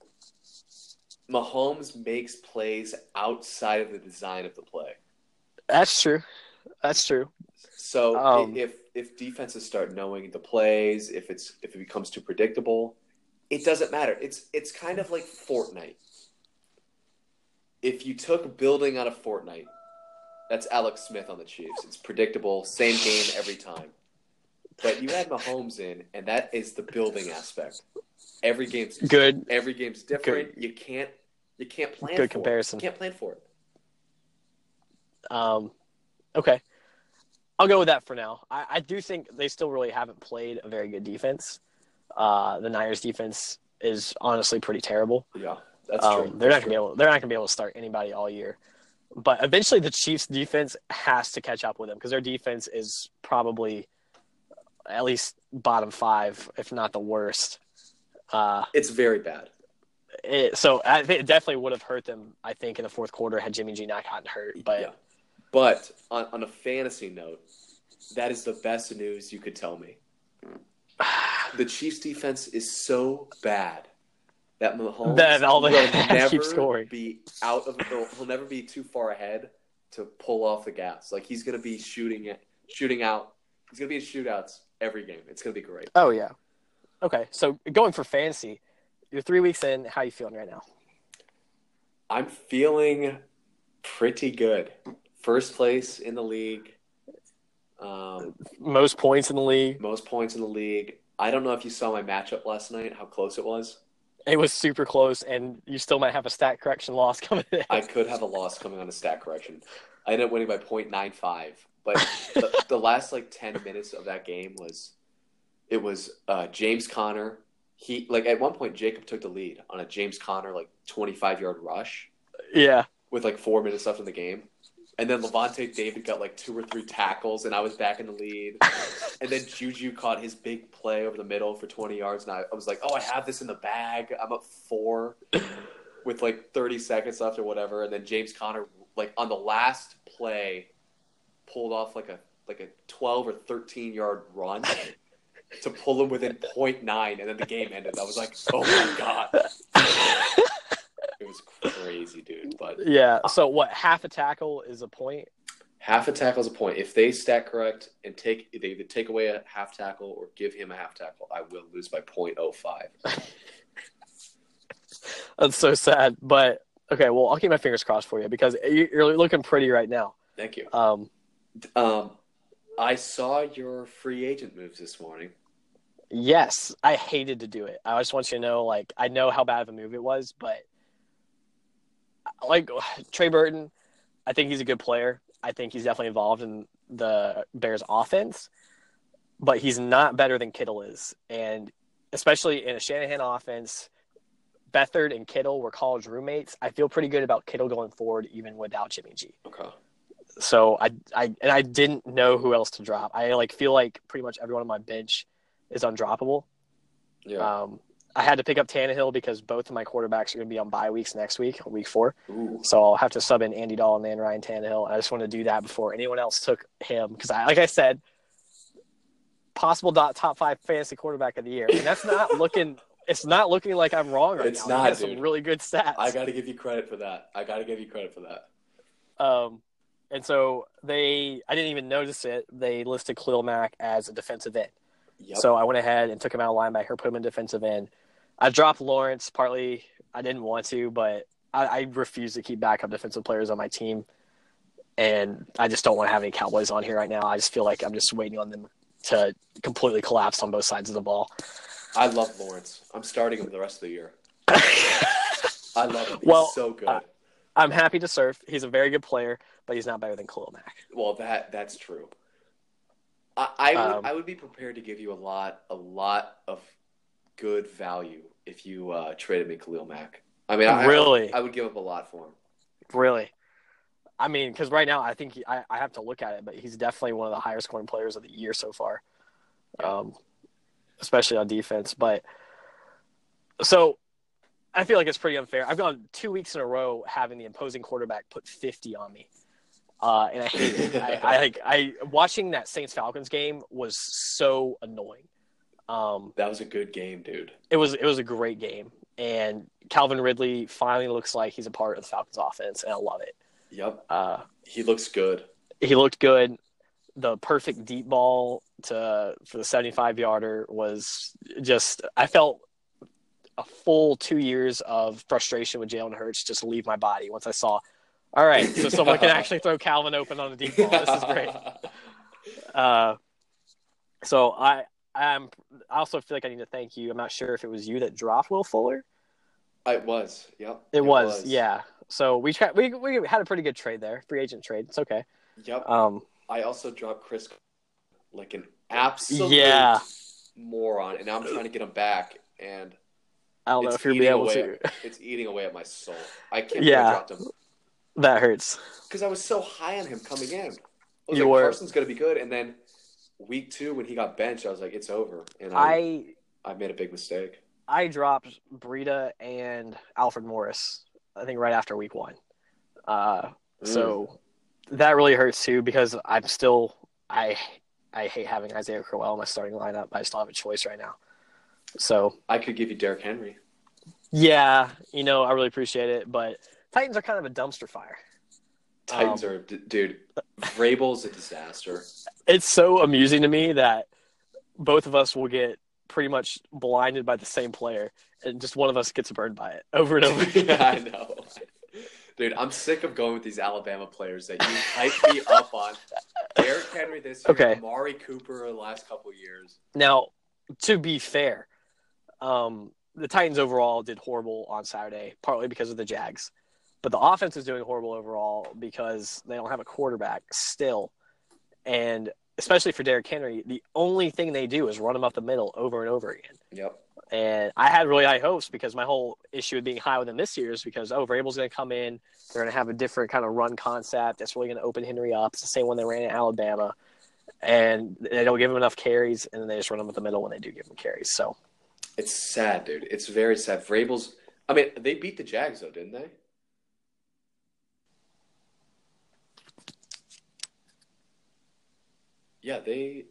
Mahomes makes plays outside of the design of the play. That's true. That's true. So Um, if if defenses start knowing the plays, if it's if it becomes too predictable, it doesn't matter. It's it's kind of like Fortnite. If you took building out of Fortnite, that's Alex Smith on the Chiefs. It's predictable, same game every time. But you add Mahomes in, and that is the building aspect. Every game's Good. Every game's different. You can't you can't plan Good for comparison. it. You can't plan for it. Um, okay. I'll go with that for now. I, I do think they still really haven't played a very good defense. Uh, the Niners defense is honestly pretty terrible. Yeah, that's Um, true. they're not That's gonna be able. They're not gonna be able to start anybody all year. But eventually, the Chiefs' defense has to catch up with them because their defense is probably at least bottom five, if not the worst. Uh, It's very bad. it, so I think it definitely would have hurt them. I think in the fourth quarter had Jimmy G not gotten hurt. But Yeah. But on, on a fantasy note, that is the best news you could tell me. The Chiefs' defense is so bad that Mahomes That all they will have to never keep scoring. be out of he'll, he'll never be too far ahead to pull off the gas. Like he's gonna be shooting it, shooting out. He's gonna be in shootouts every game. It's gonna be great. oh yeah, okay. So going for fantasy, you're three weeks in. How you feeling right now? I'm feeling pretty good. First place in the league. Um, Most points in the league. most points in the league. I don't know if you saw my matchup last night, how close it was. It was super close, and you still might have a stat correction loss coming in. I could have a loss coming on a stat correction. I ended up winning by point nine five. But the, the last like ten minutes of that game was it was uh, James Conner. He like at one point Jacob took the lead on a James Conner like twenty-five yard rush Yeah, with like four minutes left in the game. And then Levante David got like two or three tackles, and I was back in the lead. And then Juju caught his big play over the middle for twenty yards, and I, I was like, oh, I have this in the bag. I'm up four with like thirty seconds left or whatever. And then James Conner, like on the last play, pulled off like a like a twelve or thirteen yard run to pull him within point nine, and then the game ended. I was like, oh my God. It was crazy, dude. But yeah. So what? Half a tackle is a point. half a tackle is a point. If they stat correct and take they either take away a half tackle or give him a half tackle, I will lose by point oh five. That's so sad. But okay, well, I'll keep my fingers crossed for you because you're looking pretty right now. Thank you. Um, Um, I saw your free agent moves this morning. yes, I hated to do it. I just want you to know, like, I know how bad of a move it was, but like Trey Burton, I think he's a good player. I think he's definitely involved in the Bears offense, but he's not better than Kittle is. And especially in a Shanahan offense, Beathard and Kittle were college roommates. I feel pretty good about Kittle going forward, even without Jimmy G. Okay. So I, I, and I didn't know who else to drop. I like feel like pretty much everyone on my bench is undroppable. Yeah. Um, I had to pick up Tannehill because both of my quarterbacks are going to be on bye weeks next week, week four. Ooh. So I'll have to sub in Andy Dalton and Ryan Tannehill. I just want to do that before anyone else took him because, I, like I said, possible top five fantasy quarterback of the year, and that's not looking. It's not looking like I'm wrong right It's now. not, He has dude. some really good stats. I got to give you credit for that. I got to give you credit for that. Um, and so they, I didn't even notice it. They listed Khalil Mack as a defensive end. Yep. So I went ahead and took him out of linebacker, put him in defensive end. I dropped Lawrence partly. I didn't want to, but I, I refuse to keep backup defensive players on my team. And I just don't want to have any Cowboys on here right now. I just feel like I'm just waiting on them to completely collapse on both sides of the ball. I love Lawrence. I'm starting him the rest of the year. I love him. He's Well, so good. uh, I'm happy to surf. He's a very good player, but he's not better than Khalil Mack. Well, that that's true. I, I would Um, I would be prepared to give you a lot a lot of good value if you uh, traded me Khalil Mack. I mean, I, Really? I, I would give up a lot for him. Really? I mean, because right now I think he, I, I have to look at it, but he's definitely one of the higher scoring players of the year so far, um, especially on defense. But so I feel like it's pretty unfair. I've gone two weeks in a row having the opposing quarterback put fifty on me, uh, and I hate it. I, I like I watching that Saints Falcons game was so annoying. Um, That was a good game, dude. it was it was a great game, and Calvin Ridley finally looks like he's a part of the Falcons offense, and I love it. Yep. Uh, He looks good. he looked good. The perfect deep ball to for the seventy-five yarder was just. I felt a full two years of frustration with Jalen Hurts just leave my body once I saw. All right, so someone can actually throw Calvin open on a deep ball. This is great. Uh, so I I'm, I also feel like I need to thank you. I'm not sure if it was you that dropped Will Fuller. It was. Yep. It, was, yeah. So we, tra- we we had a pretty good trade there, free agent trade. It's okay. Yep. Um, I also dropped Chris like an absolute Yeah. moron, and now I'm trying to get him back, and I don't know it's if you'll be eating able away. to. It's eating away at my soul. I can't Yeah. believe I dropped him That hurts. because I was so high on him coming in. I was You like, were. Carson's going to be good, and then week two when he got benched, I was like, it's over, and I I I made a big mistake. I dropped Breida and Alfred Morris, I think right after week one. Uh, so that really hurts too because I'm still I I hate having Isaiah Crowell in my starting lineup. I just don't have a choice right now. So I could give you Derrick Henry. yeah, you know, I really appreciate it, but Titans are kind of a dumpster fire. Titans Um, are, d- dude. Vrabel's a disaster. It's so amusing to me that both of us will get pretty much blinded by the same player, and just one of us gets burned by it over and over again. Yeah, I know. Dude, I'm sick of going with these Alabama players that you hype me up on. Derrick Henry this year, Okay. Amari Cooper the last couple years. Now, to be fair, um, the Titans overall did horrible on Saturday, partly because of the Jags. But the offense is doing horrible overall because they don't have a quarterback still. And especially for Derrick Henry, the only thing they do is run him up the middle over and over again. Yep. And I had really high hopes because my whole issue with being high with them this year is because, oh, Vrabel's going to come in. They're going to have a different kind of run concept that's really going to open Henry up. It's the same one they ran in Alabama. And they don't give him enough carries, and then they just run him up the middle when they do give him carries. So It's sad, dude. It's very sad. Vrabel's – I mean, they beat the Jags, though, didn't they? Yeah, they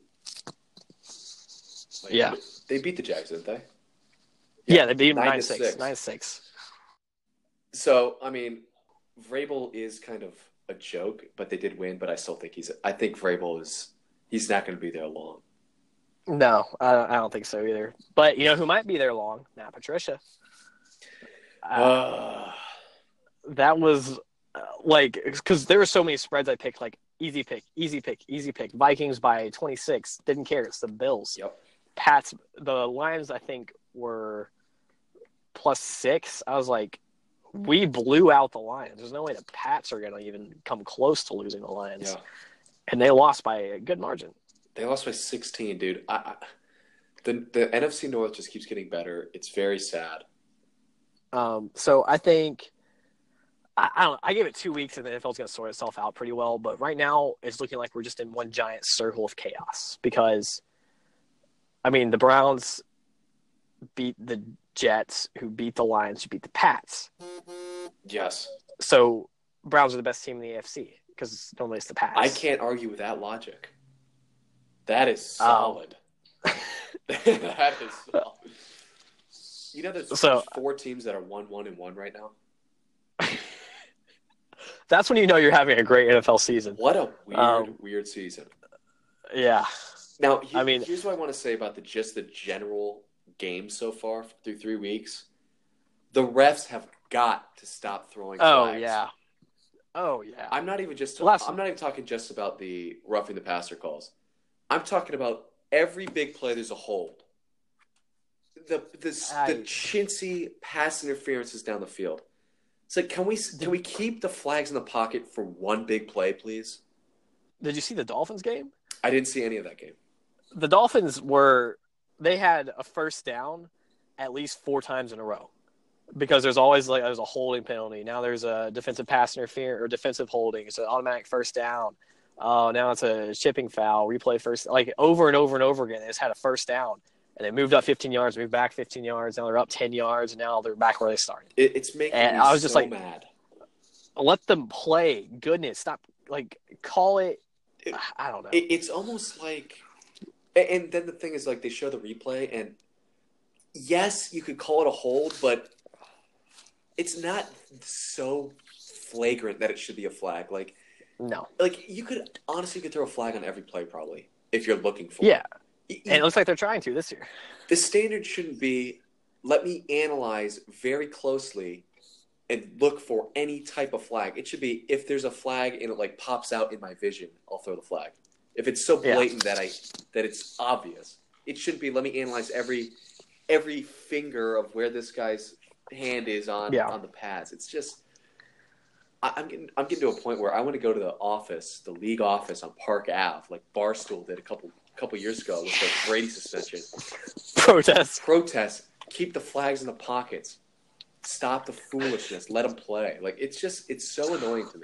– Yeah. They beat the Jags, didn't they? yeah, they beat him nine nine to to six. six. Nine to six. So, I mean, Vrabel is kind of a joke, but they did win. But I still think he's. I think Vrabel is. He's not going to be there long. No, I don't, I don't think so either. But you know who might be there long? Matt Patricia. Uh, Uh, that was uh, like because there were so many spreads I picked, like easy pick, easy pick, easy pick. Vikings by twenty-six. Didn't care. It's the Bills. yep. Pats. The Lions, I think, were plus six. I was like, we blew out the Lions. There's no way the Pats are going to even come close to losing the Lions. Yeah. And they lost by a good margin. They lost by sixteen, dude. I, I, The the N F C North just keeps getting better. It's very sad. Um, so I think I, I don't. I give it two weeks, and the N F L is going to sort itself out pretty well. But right now, it's looking like we're just in one giant circle of chaos because, I mean, the Browns beat the Jets, who beat the Lions, who beat the Pats. Yes. So Browns are the best team in the A F C because normally it's the Pats. I can't argue with that logic. That is solid. Um, that is solid. You know, there's so, four teams that are one, one, and one right now. That's when you know you're having a great N F L season. What a weird, um, weird season. Yeah. Now, here, I mean, here's what I want to say about the just the general game so far through three weeks. The refs have got to stop throwing oh, flags. Oh yeah. Oh yeah. I'm not even just. Last I'm not even talking just about the roughing the passer calls. I'm talking about every big play. There's a hold. The the, I, the chintzy pass interferences down the field. It's like, can we can we keep the flags in the pocket for one big play, please? Did you see the Dolphins game? I didn't see any of that game. The Dolphins were they had a first down at least four times in a row because there's always like there's a holding penalty. Now there's a defensive pass interference or defensive holding. It's an automatic first down. Oh, now it's a shipping foul. Replay first, like over and over and over again. They just had a first down. And they moved up fifteen yards, moved back fifteen yards. Now they're up ten yards, and now they're back where they started. It, it's making and me I was just so like, mad. Let them play. Goodness, stop. Like, call it. it I don't know. It, it's almost like, and then the thing is, like, they show the replay, and yes, you could call it a hold, but it's not so flagrant that it should be a flag. Like, no, like you could honestly you could throw a flag on every play probably if you're looking for yeah. it. And it looks like they're trying to this year. The standard shouldn't be, let me analyze very closely and look for any type of flag. It should be, if there's a flag and it like pops out in my vision, I'll throw the flag. If it's so blatant yeah. that I that it's obvious, it shouldn't be, let me analyze every every finger of where this guy's hand is on yeah. on the pads. It's just, I, I'm getting I'm getting to a point where I want to go to the office, the league office on Park Avenue, like Barstool did a couple. couple years ago with the Brady suspension. Protest. Protest. Keep the flags in the pockets. Stop the foolishness. Let them play. Like, it's just, it's so annoying to me.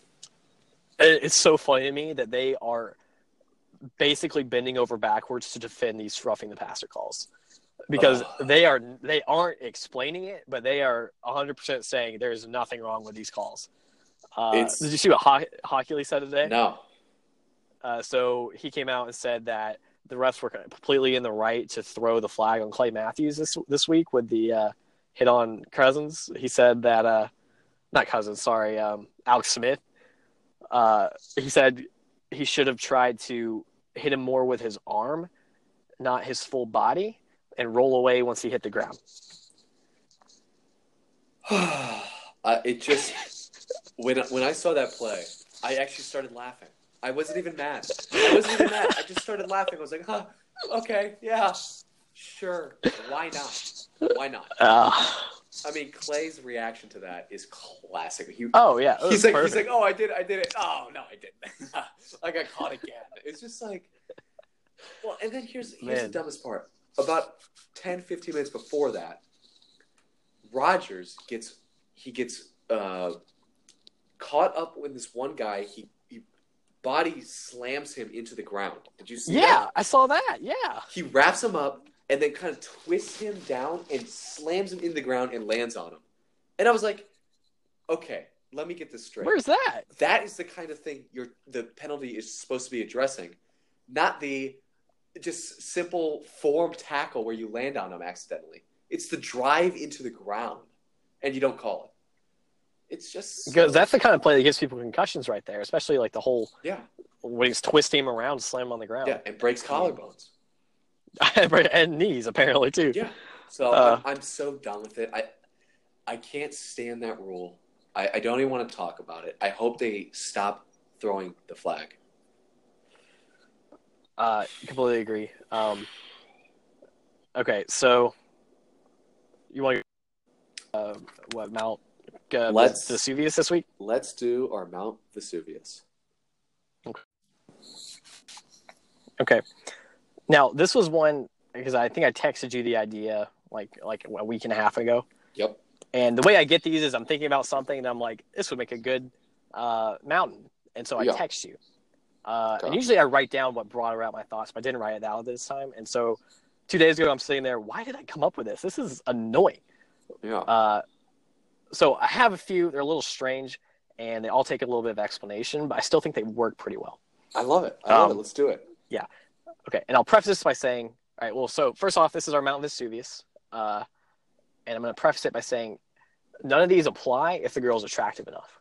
It's so funny to me that they are basically bending over backwards to defend these roughing the passer calls. Because uh, they, are, they aren't explaining it, but they are one hundred percent saying there's nothing wrong with these calls. Uh, did you see what Ho- Hockley said today? No. Uh, so he came out and said that the refs were completely in the right to throw the flag on Clay Matthews this this week with the uh, hit on Cousins. He said that uh, not Cousins, sorry, um, Alex Smith. Uh, he said he should have tried to hit him more with his arm, not his full body, and roll away once he hit the ground. uh, it just when when I saw that play, I actually started laughing. I wasn't even mad. I wasn't even mad. I just started laughing. I was like, huh, okay, yeah, sure. Why not? Why not? Uh, I mean, Clay's reaction to that is classic. He, oh, yeah. He's like, perfect. he's like, oh, I did I did it. Oh, no, I didn't. I got caught again. It's just like, well, and then here's, here's the dumbest part. About ten, fifteen minutes before that, Rodgers gets, he gets uh, caught up with this one guy. He body slams him into the ground. Did you see yeah, that? Yeah, I saw that. Yeah. He wraps him up and then kind of twists him down and slams him in the ground and lands on him. And I was like, okay, let me get this straight. Where's that? That is the kind of thing you're, the penalty is supposed to be addressing, not the just simple form tackle where you land on him accidentally. It's the drive into the ground, and you don't call it. It's just because so... that's the kind of play that gives people concussions right there, especially like the whole yeah when he's twisting him around, slam him on the ground. Yeah, and breaks collarbones and knees apparently too. Yeah, so uh, I'm, I'm so done with it. I I can't stand that rule. I, I don't even want to talk about it. I hope they stop throwing the flag. Uh, completely agree. Um, okay, so you want uh, what Mount? Uh, let's Vesuvius this week. Let's do our Mount Vesuvius. Okay. Okay. Now this was one because I think I texted you the idea like like a week and a half ago. Yep. And the way I get these is I'm thinking about something and I'm like, this would make a good uh, mountain. And so I Yeah. text you. Uh, Okay. And usually I write down what brought out my thoughts, but I didn't write it out this time. And so two days ago, I'm sitting there. Why did I come up with this? This is annoying. Yeah. Uh, so I have a few. They're a little strange, and they all take a little bit of explanation, but I still think they work pretty well. I love it. I love um, it. Let's do it. Okay, and I'll preface this by saying, all right, well, so first off, this is our Mount Vesuvius. Uh, and I'm going to preface it by saying none of these apply if the girl's attractive enough.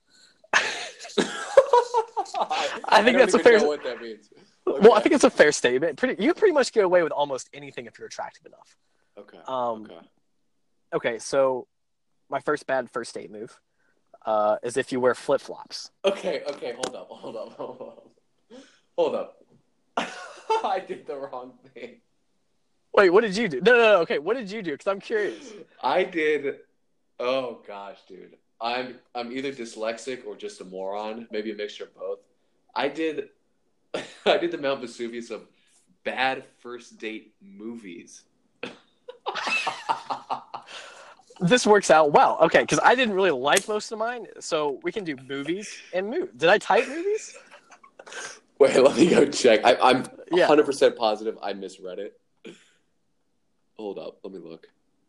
I, I think don't that's a even fair- know what that means. Well, I Okay. think it's a fair statement. Pretty, you can pretty much get away with almost anything if you're attractive enough. Okay. Um, okay. Okay, so my first bad first date move uh, is if you wear flip flops. Okay. Okay. Hold up. Hold up. Hold up. Hold up. I did the wrong thing. Wait, what did you do? No, no, no. Okay, what did you do? Because I'm curious. I did. Oh gosh, dude. I'm I'm either dyslexic or just a moron. Maybe a mixture of both. I did. I did the Mount Vesuvius of bad first date movies. This works out well. Okay, because I didn't really like most of mine, so we can do movies and move. Did I type movies? Wait, let me go check. I, I'm Yeah. one hundred percent positive I misread it. Hold up. Let me look.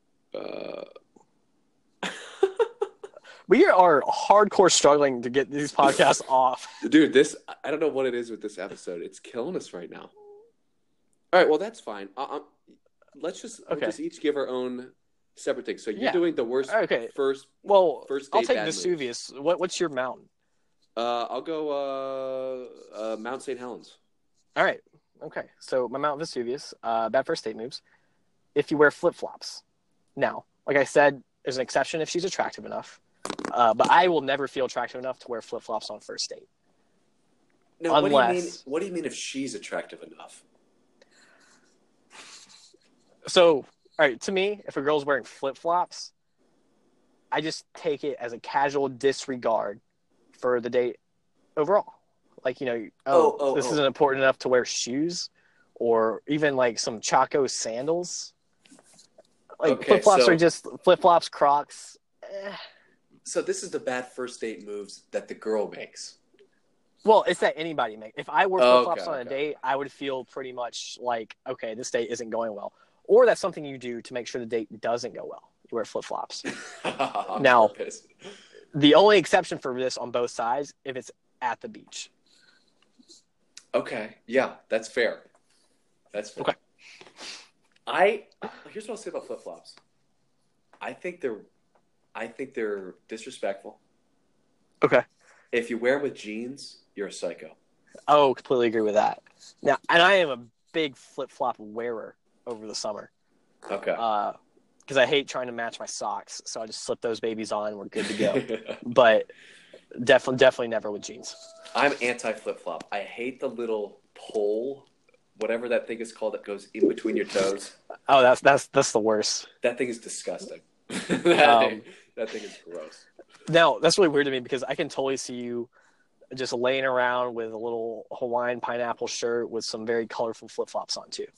Uh... We are hardcore struggling to get these podcasts off. Dude, this, I don't know what it is with this episode. It's killing us right now. All right, well, that's fine. Uh, um, let's just, we'll Okay. just each give our own separate things. So you're Yeah. doing the worst Okay. first. Well, First I'll date take bad moves. Vesuvius. What, what's your mountain? Uh, I'll go uh, uh, Mount Saint Helens. All right. Okay. So my Mount Vesuvius, uh, bad first date moves. If you wear flip flops. Now, like I said, there's an exception if she's attractive enough. Uh, but I will never feel attractive enough to wear flip flops on first date. No, what do you mean? Unless- What do you mean if she's attractive enough? So, all right, to me, if a girl's wearing flip flops, I just take it as a casual disregard for the date overall. Like, you know, oh, Oh, oh, this oh. isn't important enough to wear shoes or even like some Chaco sandals. Like Okay, flip flops so- are just flip flops, Crocs. Eh. So this is the bad first date moves that the girl makes. Well, it's that anybody make. If I wore Oh, flip flops okay, on a okay. date, I would feel pretty much like, okay, this date isn't going well. Or that's something you do to make sure the date doesn't go well. You wear flip flops. On Now- purpose. The only exception for this on both sides, if it's at the beach. Okay, yeah, that's fair. That's fair. Okay. I here's what I'll say about flip flops. I think they're, I think they're disrespectful. Okay. If you wear them with jeans, you're a psycho. Oh, completely agree with that. Now, and I am a big flip flop wearer over the summer Okay. because I hate trying to match my socks, so I just slip those babies on and we're good to go. But definitely, definitely never with jeans. I'm anti flip flop. I hate the little pole, whatever that thing is called, that goes in between your toes. Oh, that's that's that's the worst. That thing is disgusting. that, Um, thing, that thing is gross. Now, that's really weird to me because I can totally see you just laying around with a little Hawaiian pineapple shirt with some very colorful flip flops on too.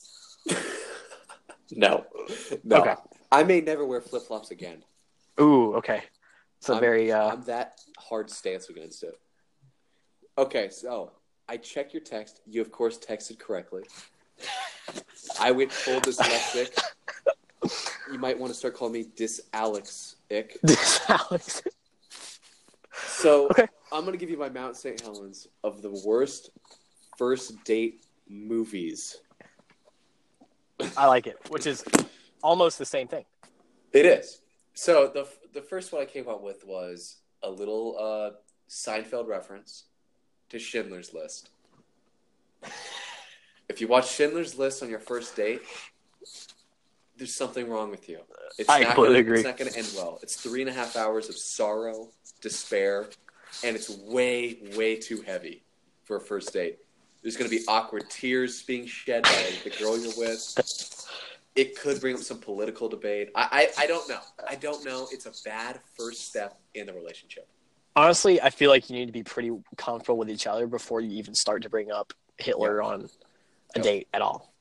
No, no. Okay. I may never wear flip flops again. Ooh, okay. It's a I'm, very uh, I'm that hard stance against it. Okay, so I checked your text. You, of course, texted correctly. I went full dyslexic. You might want to start calling me Dis-Alex-ic. Alex. So Okay. I'm going to give you my Mount Saint Helens of the worst first date movies. I like it, which is almost the same thing. It is. So the the first one I came up with was a little uh, Seinfeld reference to Schindler's List. If you watch Schindler's List on your first date, there's something wrong with you. It's I not completely gonna, agree. It's not going to end well. It's three and a half hours of sorrow, despair, and it's way, way too heavy for a first date. There's going to be awkward tears being shed by the girl you're with. It could bring up some political debate. I, I, I don't know. I don't know. It's a bad first step in the relationship. Honestly, I feel like you need to be pretty comfortable with each other before you even start to bring up Hitler on a Yep. date at all.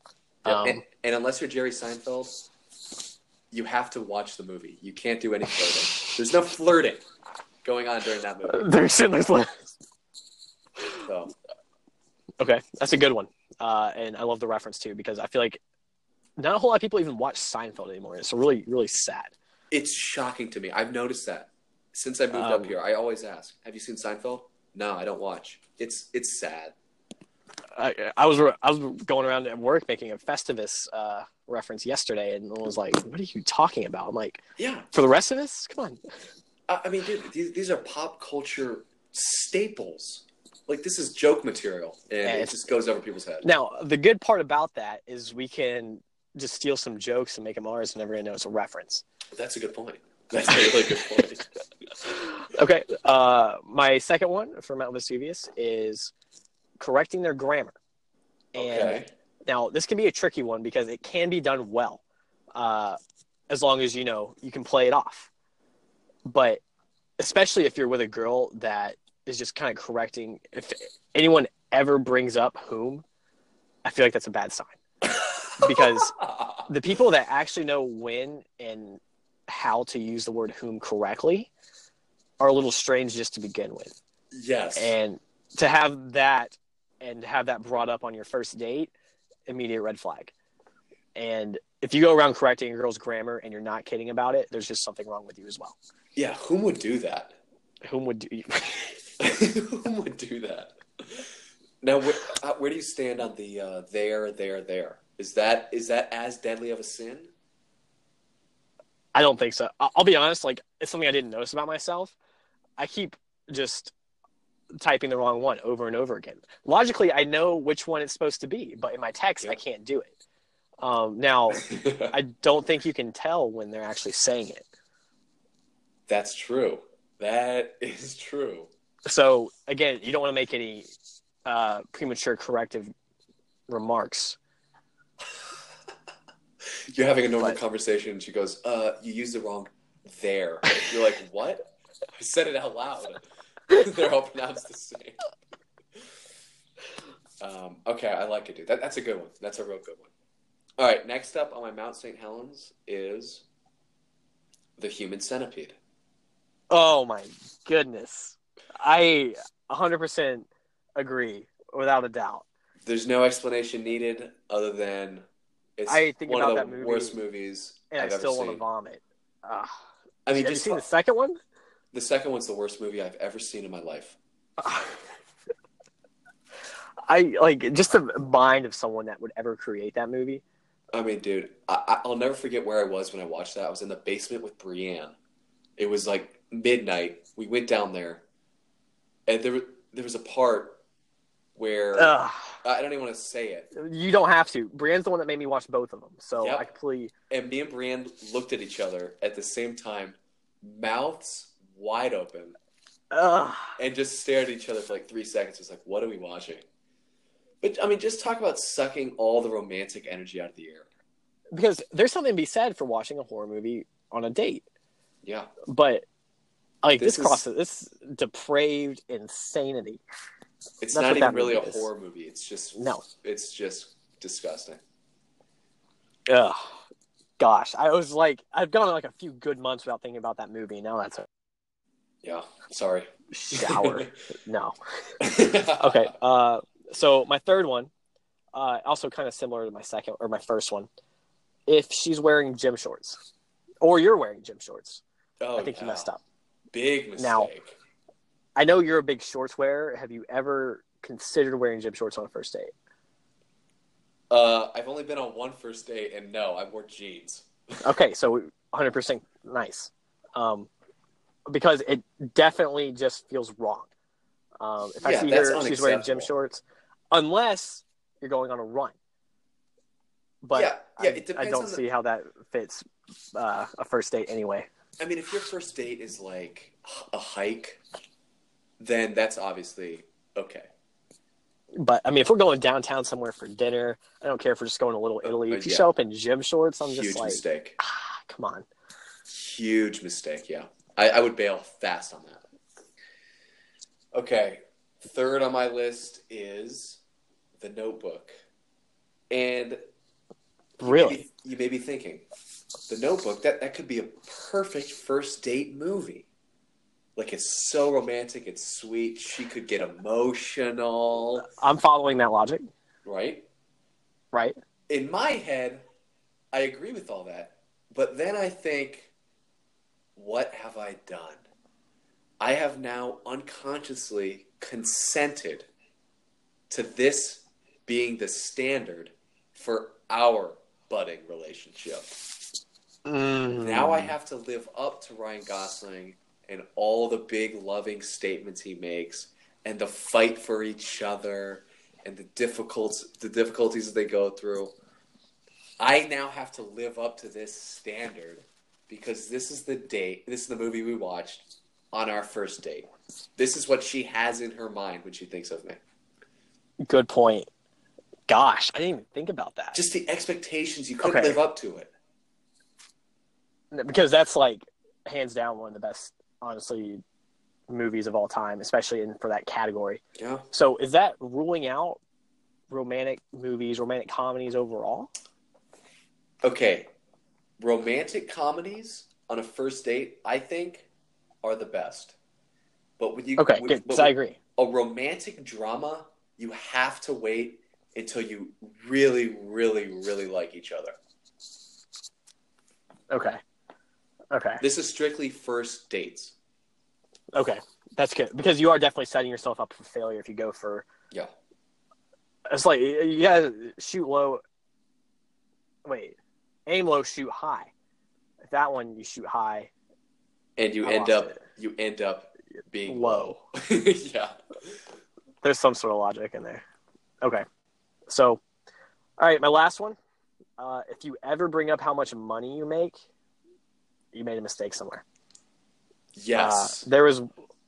Yeah, Um, and, and unless you're Jerry Seinfeld, you have to watch the movie. You can't do any flirting. There's no flirting going on during that movie. there's Schindler's List. So Okay, that's a good one. Uh, and I love the reference too because I feel like not a whole lot of people even watch Seinfeld anymore. It's really, really sad. it's shocking to me. I've noticed that since I moved Um, up here. I always ask, "Have you seen Seinfeld?" No, I don't watch. It's it's sad. I, I was I was going around at work making a Festivus uh, reference yesterday, and I was like, "What are you talking about?" I'm like, Yeah, "For the rest of us, come on." I, I mean, dude, these, these are pop culture staples. Like this is joke material, and Yeah, it it's- just goes over people's head. Now, the good part about that is we can just steal some jokes and make them ours, and everyone knows it's a reference. That's a good point. That's a really good point. Okay, uh, my second one for Mount Vesuvius is correcting their grammar. And Okay. now this can be a tricky one because it can be done well, uh, as long as you know you can play it off. But especially if you're with a girl that is just kind of correcting, if anyone ever brings up whom, I feel like that's a bad sign because the people that actually know when and how to use the word whom correctly are a little strange just to begin with. Yes. And to have that and have that brought up on your first date, immediate red flag. And if you go around correcting a girl's grammar and you're not kidding about it, there's just something wrong with you as well. Yeah, whom would do that? Whom would do? Whom would do that? Now, where, uh, where do you stand on the uh, there, there, there? Is that is that as deadly of a sin? I don't think so. I- I'll be honest. Like, it's something I didn't notice about myself. I keep just typing the wrong one over and over again. Logically, I know which one it's supposed to be, but in my text, Yeah. I can't do it. Um, now, I don't think you can tell when they're actually saying it. That's true. That is true. So, again, you don't want to make any uh, premature corrective remarks. You're having a normal But- conversation, and she goes, "Uh, you used the wrong there." You're like, "What?" I said it out loud. They're all pronounced the same. Um, okay, I like it, dude. That, that's a good one. That's a real good one. All right, next up on my Mount Saint Helens is the human centipede. Oh, my goodness. I one hundred percent agree, without a doubt. There's no explanation needed other than it's I think one about of the that movie, worst movies And I've I still ever want to seen. vomit. Uh, I mean, have you just seen the second one? the second one's the worst movie I've ever seen in my life. I like just the mind of someone that would ever create that movie. I mean, dude, I, I- I'll never forget where I was when I watched that. I was in the basement with Brienne. It was like midnight. We went down there, and there there was a part where Ugh. I don't even want to say it. You don't have to. Brienne's the one that made me watch both of them, so Yep. I completely. And me and Brienne looked at each other at the same time, mouths wide open, Ugh. and just stared at each other for like three seconds. It was like, what are we watching? But I mean, just talk about sucking all the romantic energy out of the air. Because there's something to be said for watching a horror movie on a date, Yeah. but like This this, is- crosses this depraved insanity. It's That's not what even that really a movie is. horror movie. It's just No. It's just disgusting. Ugh. Gosh, I was like, I've gone like a few good months without thinking about that movie. Now that's a Yeah. Sorry. shower. No. Okay. Uh, so my third one, uh, also kind of similar to my second or my first one. If she's wearing gym shorts, or you're wearing gym shorts, Oh, I think yeah. you messed up. Big mistake. Now- I know you're a big shorts wearer. Have you ever considered wearing gym shorts on a first date? uh, I've only been on one first date, and no, I wore jeans. Okay, so one hundred percent nice. Um, because it definitely just feels wrong. Um, if I Yeah, see that's her, she's wearing gym unacceptable. shorts, unless you're going on a run. But Yeah, yeah, I, it I depends don't on the- see how that fits uh, a first date anyway. I mean, if your first date is like a hike, then that's obviously okay. But I mean, if we're going downtown somewhere for dinner, I don't care if we're just going to Little Italy. Uh, If you yeah. show up in gym shorts, I'm Huge just like, mistake. ah, come on. Huge mistake, yeah. I, I would bail fast on that. Okay, third on my list is The Notebook. And You Really? May be, you may be thinking, The Notebook, that, that could be a perfect first date movie. Like, it's so romantic, it's sweet, she could get emotional. I'm following that logic. Right? Right? In my head, I agree with all that. But then I think, what have I done? I have now unconsciously consented to this being the standard for our budding relationship. Mm. Now I have to live up to Ryan Gosling and all the big loving statements he makes and the fight for each other and the difficult the difficulties they go through. I now have to live up to this standard because this is the date, this is the movie we watched on our first date. This is what she has in her mind when she thinks of me. Good point. Gosh, I didn't even think about that. Just the expectations, you couldn't Okay. live up to it. Because that's like hands down one of the best, honestly, movies of all time, especially in for that category. Yeah. So is that ruling out romantic movies, romantic comedies overall? Okay. Romantic comedies on a first date, I think, are the best. But when you Okay, with, good. but So I with agree. a romantic drama, you have to wait until you really, really, really like each other. Okay. Okay. This is strictly first dates. Okay. That's good. Because you are definitely setting yourself up for failure if you go for... Yeah. It's like, you gotta shoot low... Wait. Aim low, shoot high. If that one, you shoot high... And you I end lost up it. you end up being Low. low. Yeah. There's some sort of logic in there. Okay. So, all right, my last one. Uh, if you ever bring up how much money you make, you made a mistake somewhere. Yes. Uh, there was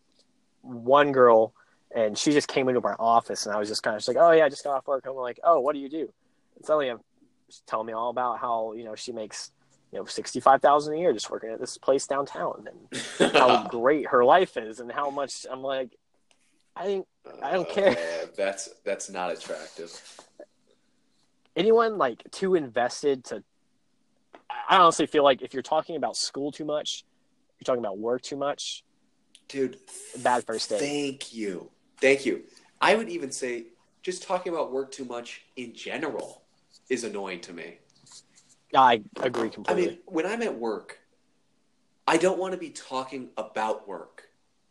one girl, and she just came into my office, and I was just kind of just like, oh, yeah, I just got off work. I'm like, oh, what do you do? And suddenly I'm just telling me all about how, you know, she makes, you know, sixty-five thousand dollars a year just working at this place downtown, and how great her life is, and how much I'm like, I think, I don't care. Uh, that's that's not attractive. Anyone like too invested to, I honestly feel like if you're talking about school too much, you're talking about work too much, Dude, bad first date. Thank you. Thank you. I would even say just talking about work too much in general is annoying to me. I agree I completely. mean, when I'm at work, I don't want to be talking about work.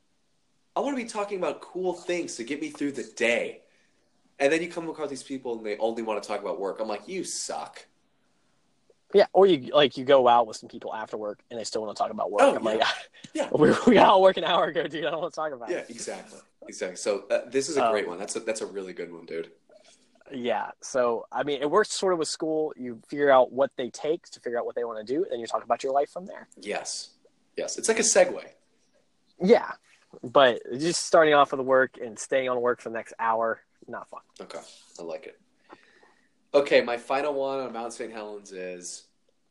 I want to be talking about cool things to get me through the day. And then you come across these people and they only want to talk about work. I'm like, you suck. yeah, or you like you go out with some people after work and they still want to talk about work. Oh, I'm yeah. like, Yeah. we, we got all work an hour ago, dude. I don't want to talk about Yeah, it. exactly. Exactly. So uh, this is a Um, great one. That's a, that's a really good one, dude. Yeah. So, I mean, it works sort of with school. You figure out what they take to figure out what they want to do, and then you talk about your life from there. Yes. Yes. It's like a segue. Yeah. But just starting off with the work and staying on work for the next hour, not fun. Okay. I like it. Okay, my final one on Mount Saint Helens is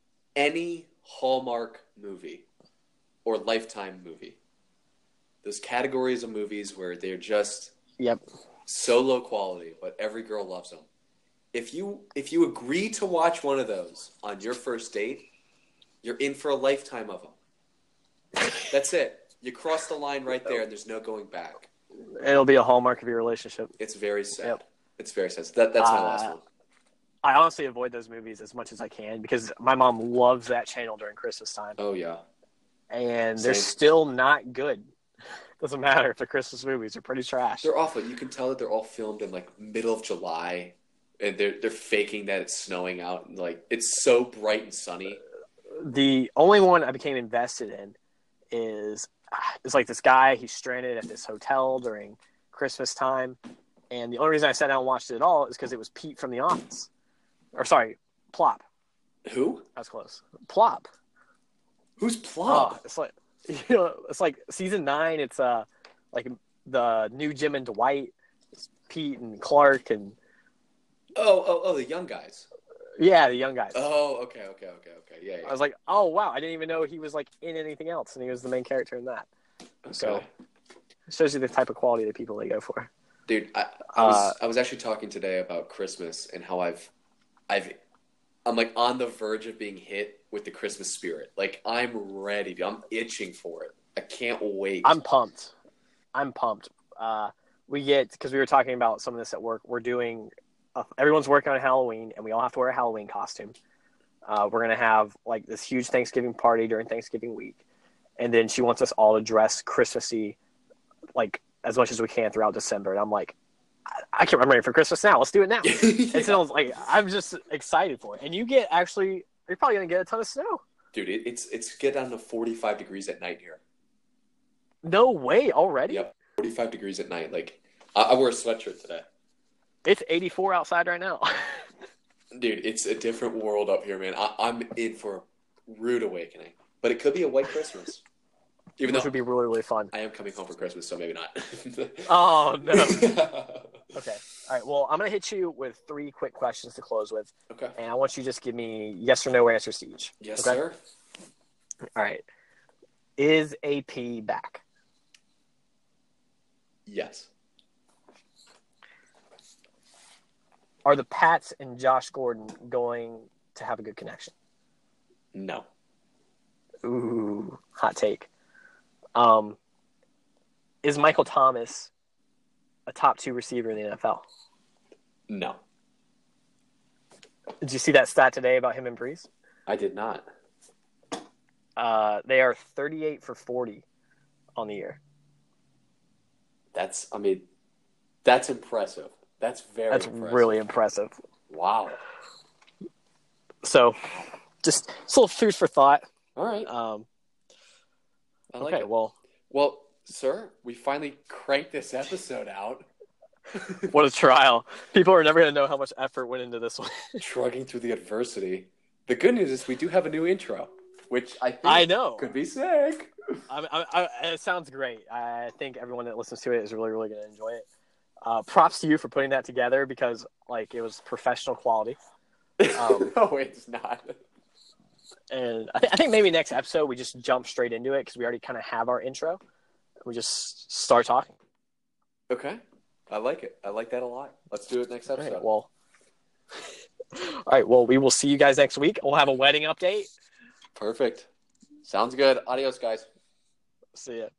any Hallmark movie or Lifetime movie. Those categories of movies where they're just Yep. so low quality, but every girl loves them. If you if you agree to watch one of those on your first date, you're in for a lifetime of them. That's it. You cross the line right there, and there's no going back. It'll be a hallmark of your relationship. It's very sad. Yep. It's very sad. That that's my Uh, last one. I honestly avoid those movies as much as I can because my mom loves that channel during Christmas time. Oh yeah. And they're Same. still not good. Doesn't matter if the Christmas movies are pretty trash. They're awful. You can tell that they're all filmed in like middle of July, and they're they're faking that it's snowing out. And, like it's so bright and sunny. The only one I became invested in is it's like this guy. He's stranded at this hotel during Christmas time, and the only reason I sat down and watched it at all is because it was Pete from The Office, or sorry, Plop. Who? That's close. Plop. Who's Plop? Oh, it's like you know, it's like season nine. It's uh like the new Jim and Dwight, it's Pete and Clark, and Oh, oh, oh, the young guys. yeah, the young guys. Oh, okay, okay, okay, okay. Yeah, yeah. I was like, oh wow, I didn't even know he was like in anything else, and he was the main character in that. okay. So it shows you the type of quality that people they go for. Dude, I, I was Uh, I was actually talking today about Christmas and how I've I've I'm like on the verge of being hit with the Christmas spirit. Like I'm ready. Dude. I'm itching for it. I can't wait. I'm pumped. I'm pumped. Uh, we get because we were talking about some of this at work. We're doing. Uh, everyone's working on Halloween, and we all have to wear a Halloween costume. Uh, we're gonna have like this huge Thanksgiving party during Thanksgiving week, and then she wants us all to dress Christmassy, like as much as we can throughout December. And I'm like, I, I can't. I'm ready for Christmas now. Let's do it now. yeah. And so I was like, I'm just excited for it. And you get actually, you're probably gonna get a ton of snow. Dude, it, it's it's get down to forty-five degrees at night here. No way already. Yep, forty-five degrees at night. Like I, I wear a sweatshirt today. It's eighty-four outside right now. Dude, it's a different world up here, man. I, I'm in for a rude awakening, but it could be a white Christmas. Even Which though would be really, really fun. I am coming home for Christmas, so maybe not. Oh, no. Okay. All right. Well, I'm going to hit you with three quick questions to close with. Okay. And I want you to just give me yes or no answers to each. Yes, okay? sir. All right. Is A P back? Yes. Are the Pats and Josh Gordon going to have a good connection? No. Ooh, hot take. Um, is Michael Thomas a top two receiver in the N F L? No. Did you see that stat today about him and Brees? I did not. Uh, they are thirty-eight for forty on the year. That's, I mean, that's impressive. That's very That's impressive. really impressive. Wow. So, just it's a little food for thought. All right. Um, I like okay, it. well, Well, sir, we finally cranked this episode out. what a trial. People are never going to know how much effort went into this one. Shrugging through the adversity. The good news is we do have a new intro, which I think I know. could be sick. I, I, I, it sounds great. I think everyone that listens to it is really, really going to enjoy it. Uh, props to you for putting that together because, like, it was professional quality. Um, no, it's not. And I, th- I think maybe next episode we just jump straight into it because we already kind of have our intro. We just start talking. Okay. I like it. I like that a lot. Let's do it next All episode. right, well, all right. Well, we will see you guys next week. We'll have a wedding update. Perfect. Sounds good. Adios, guys. See ya.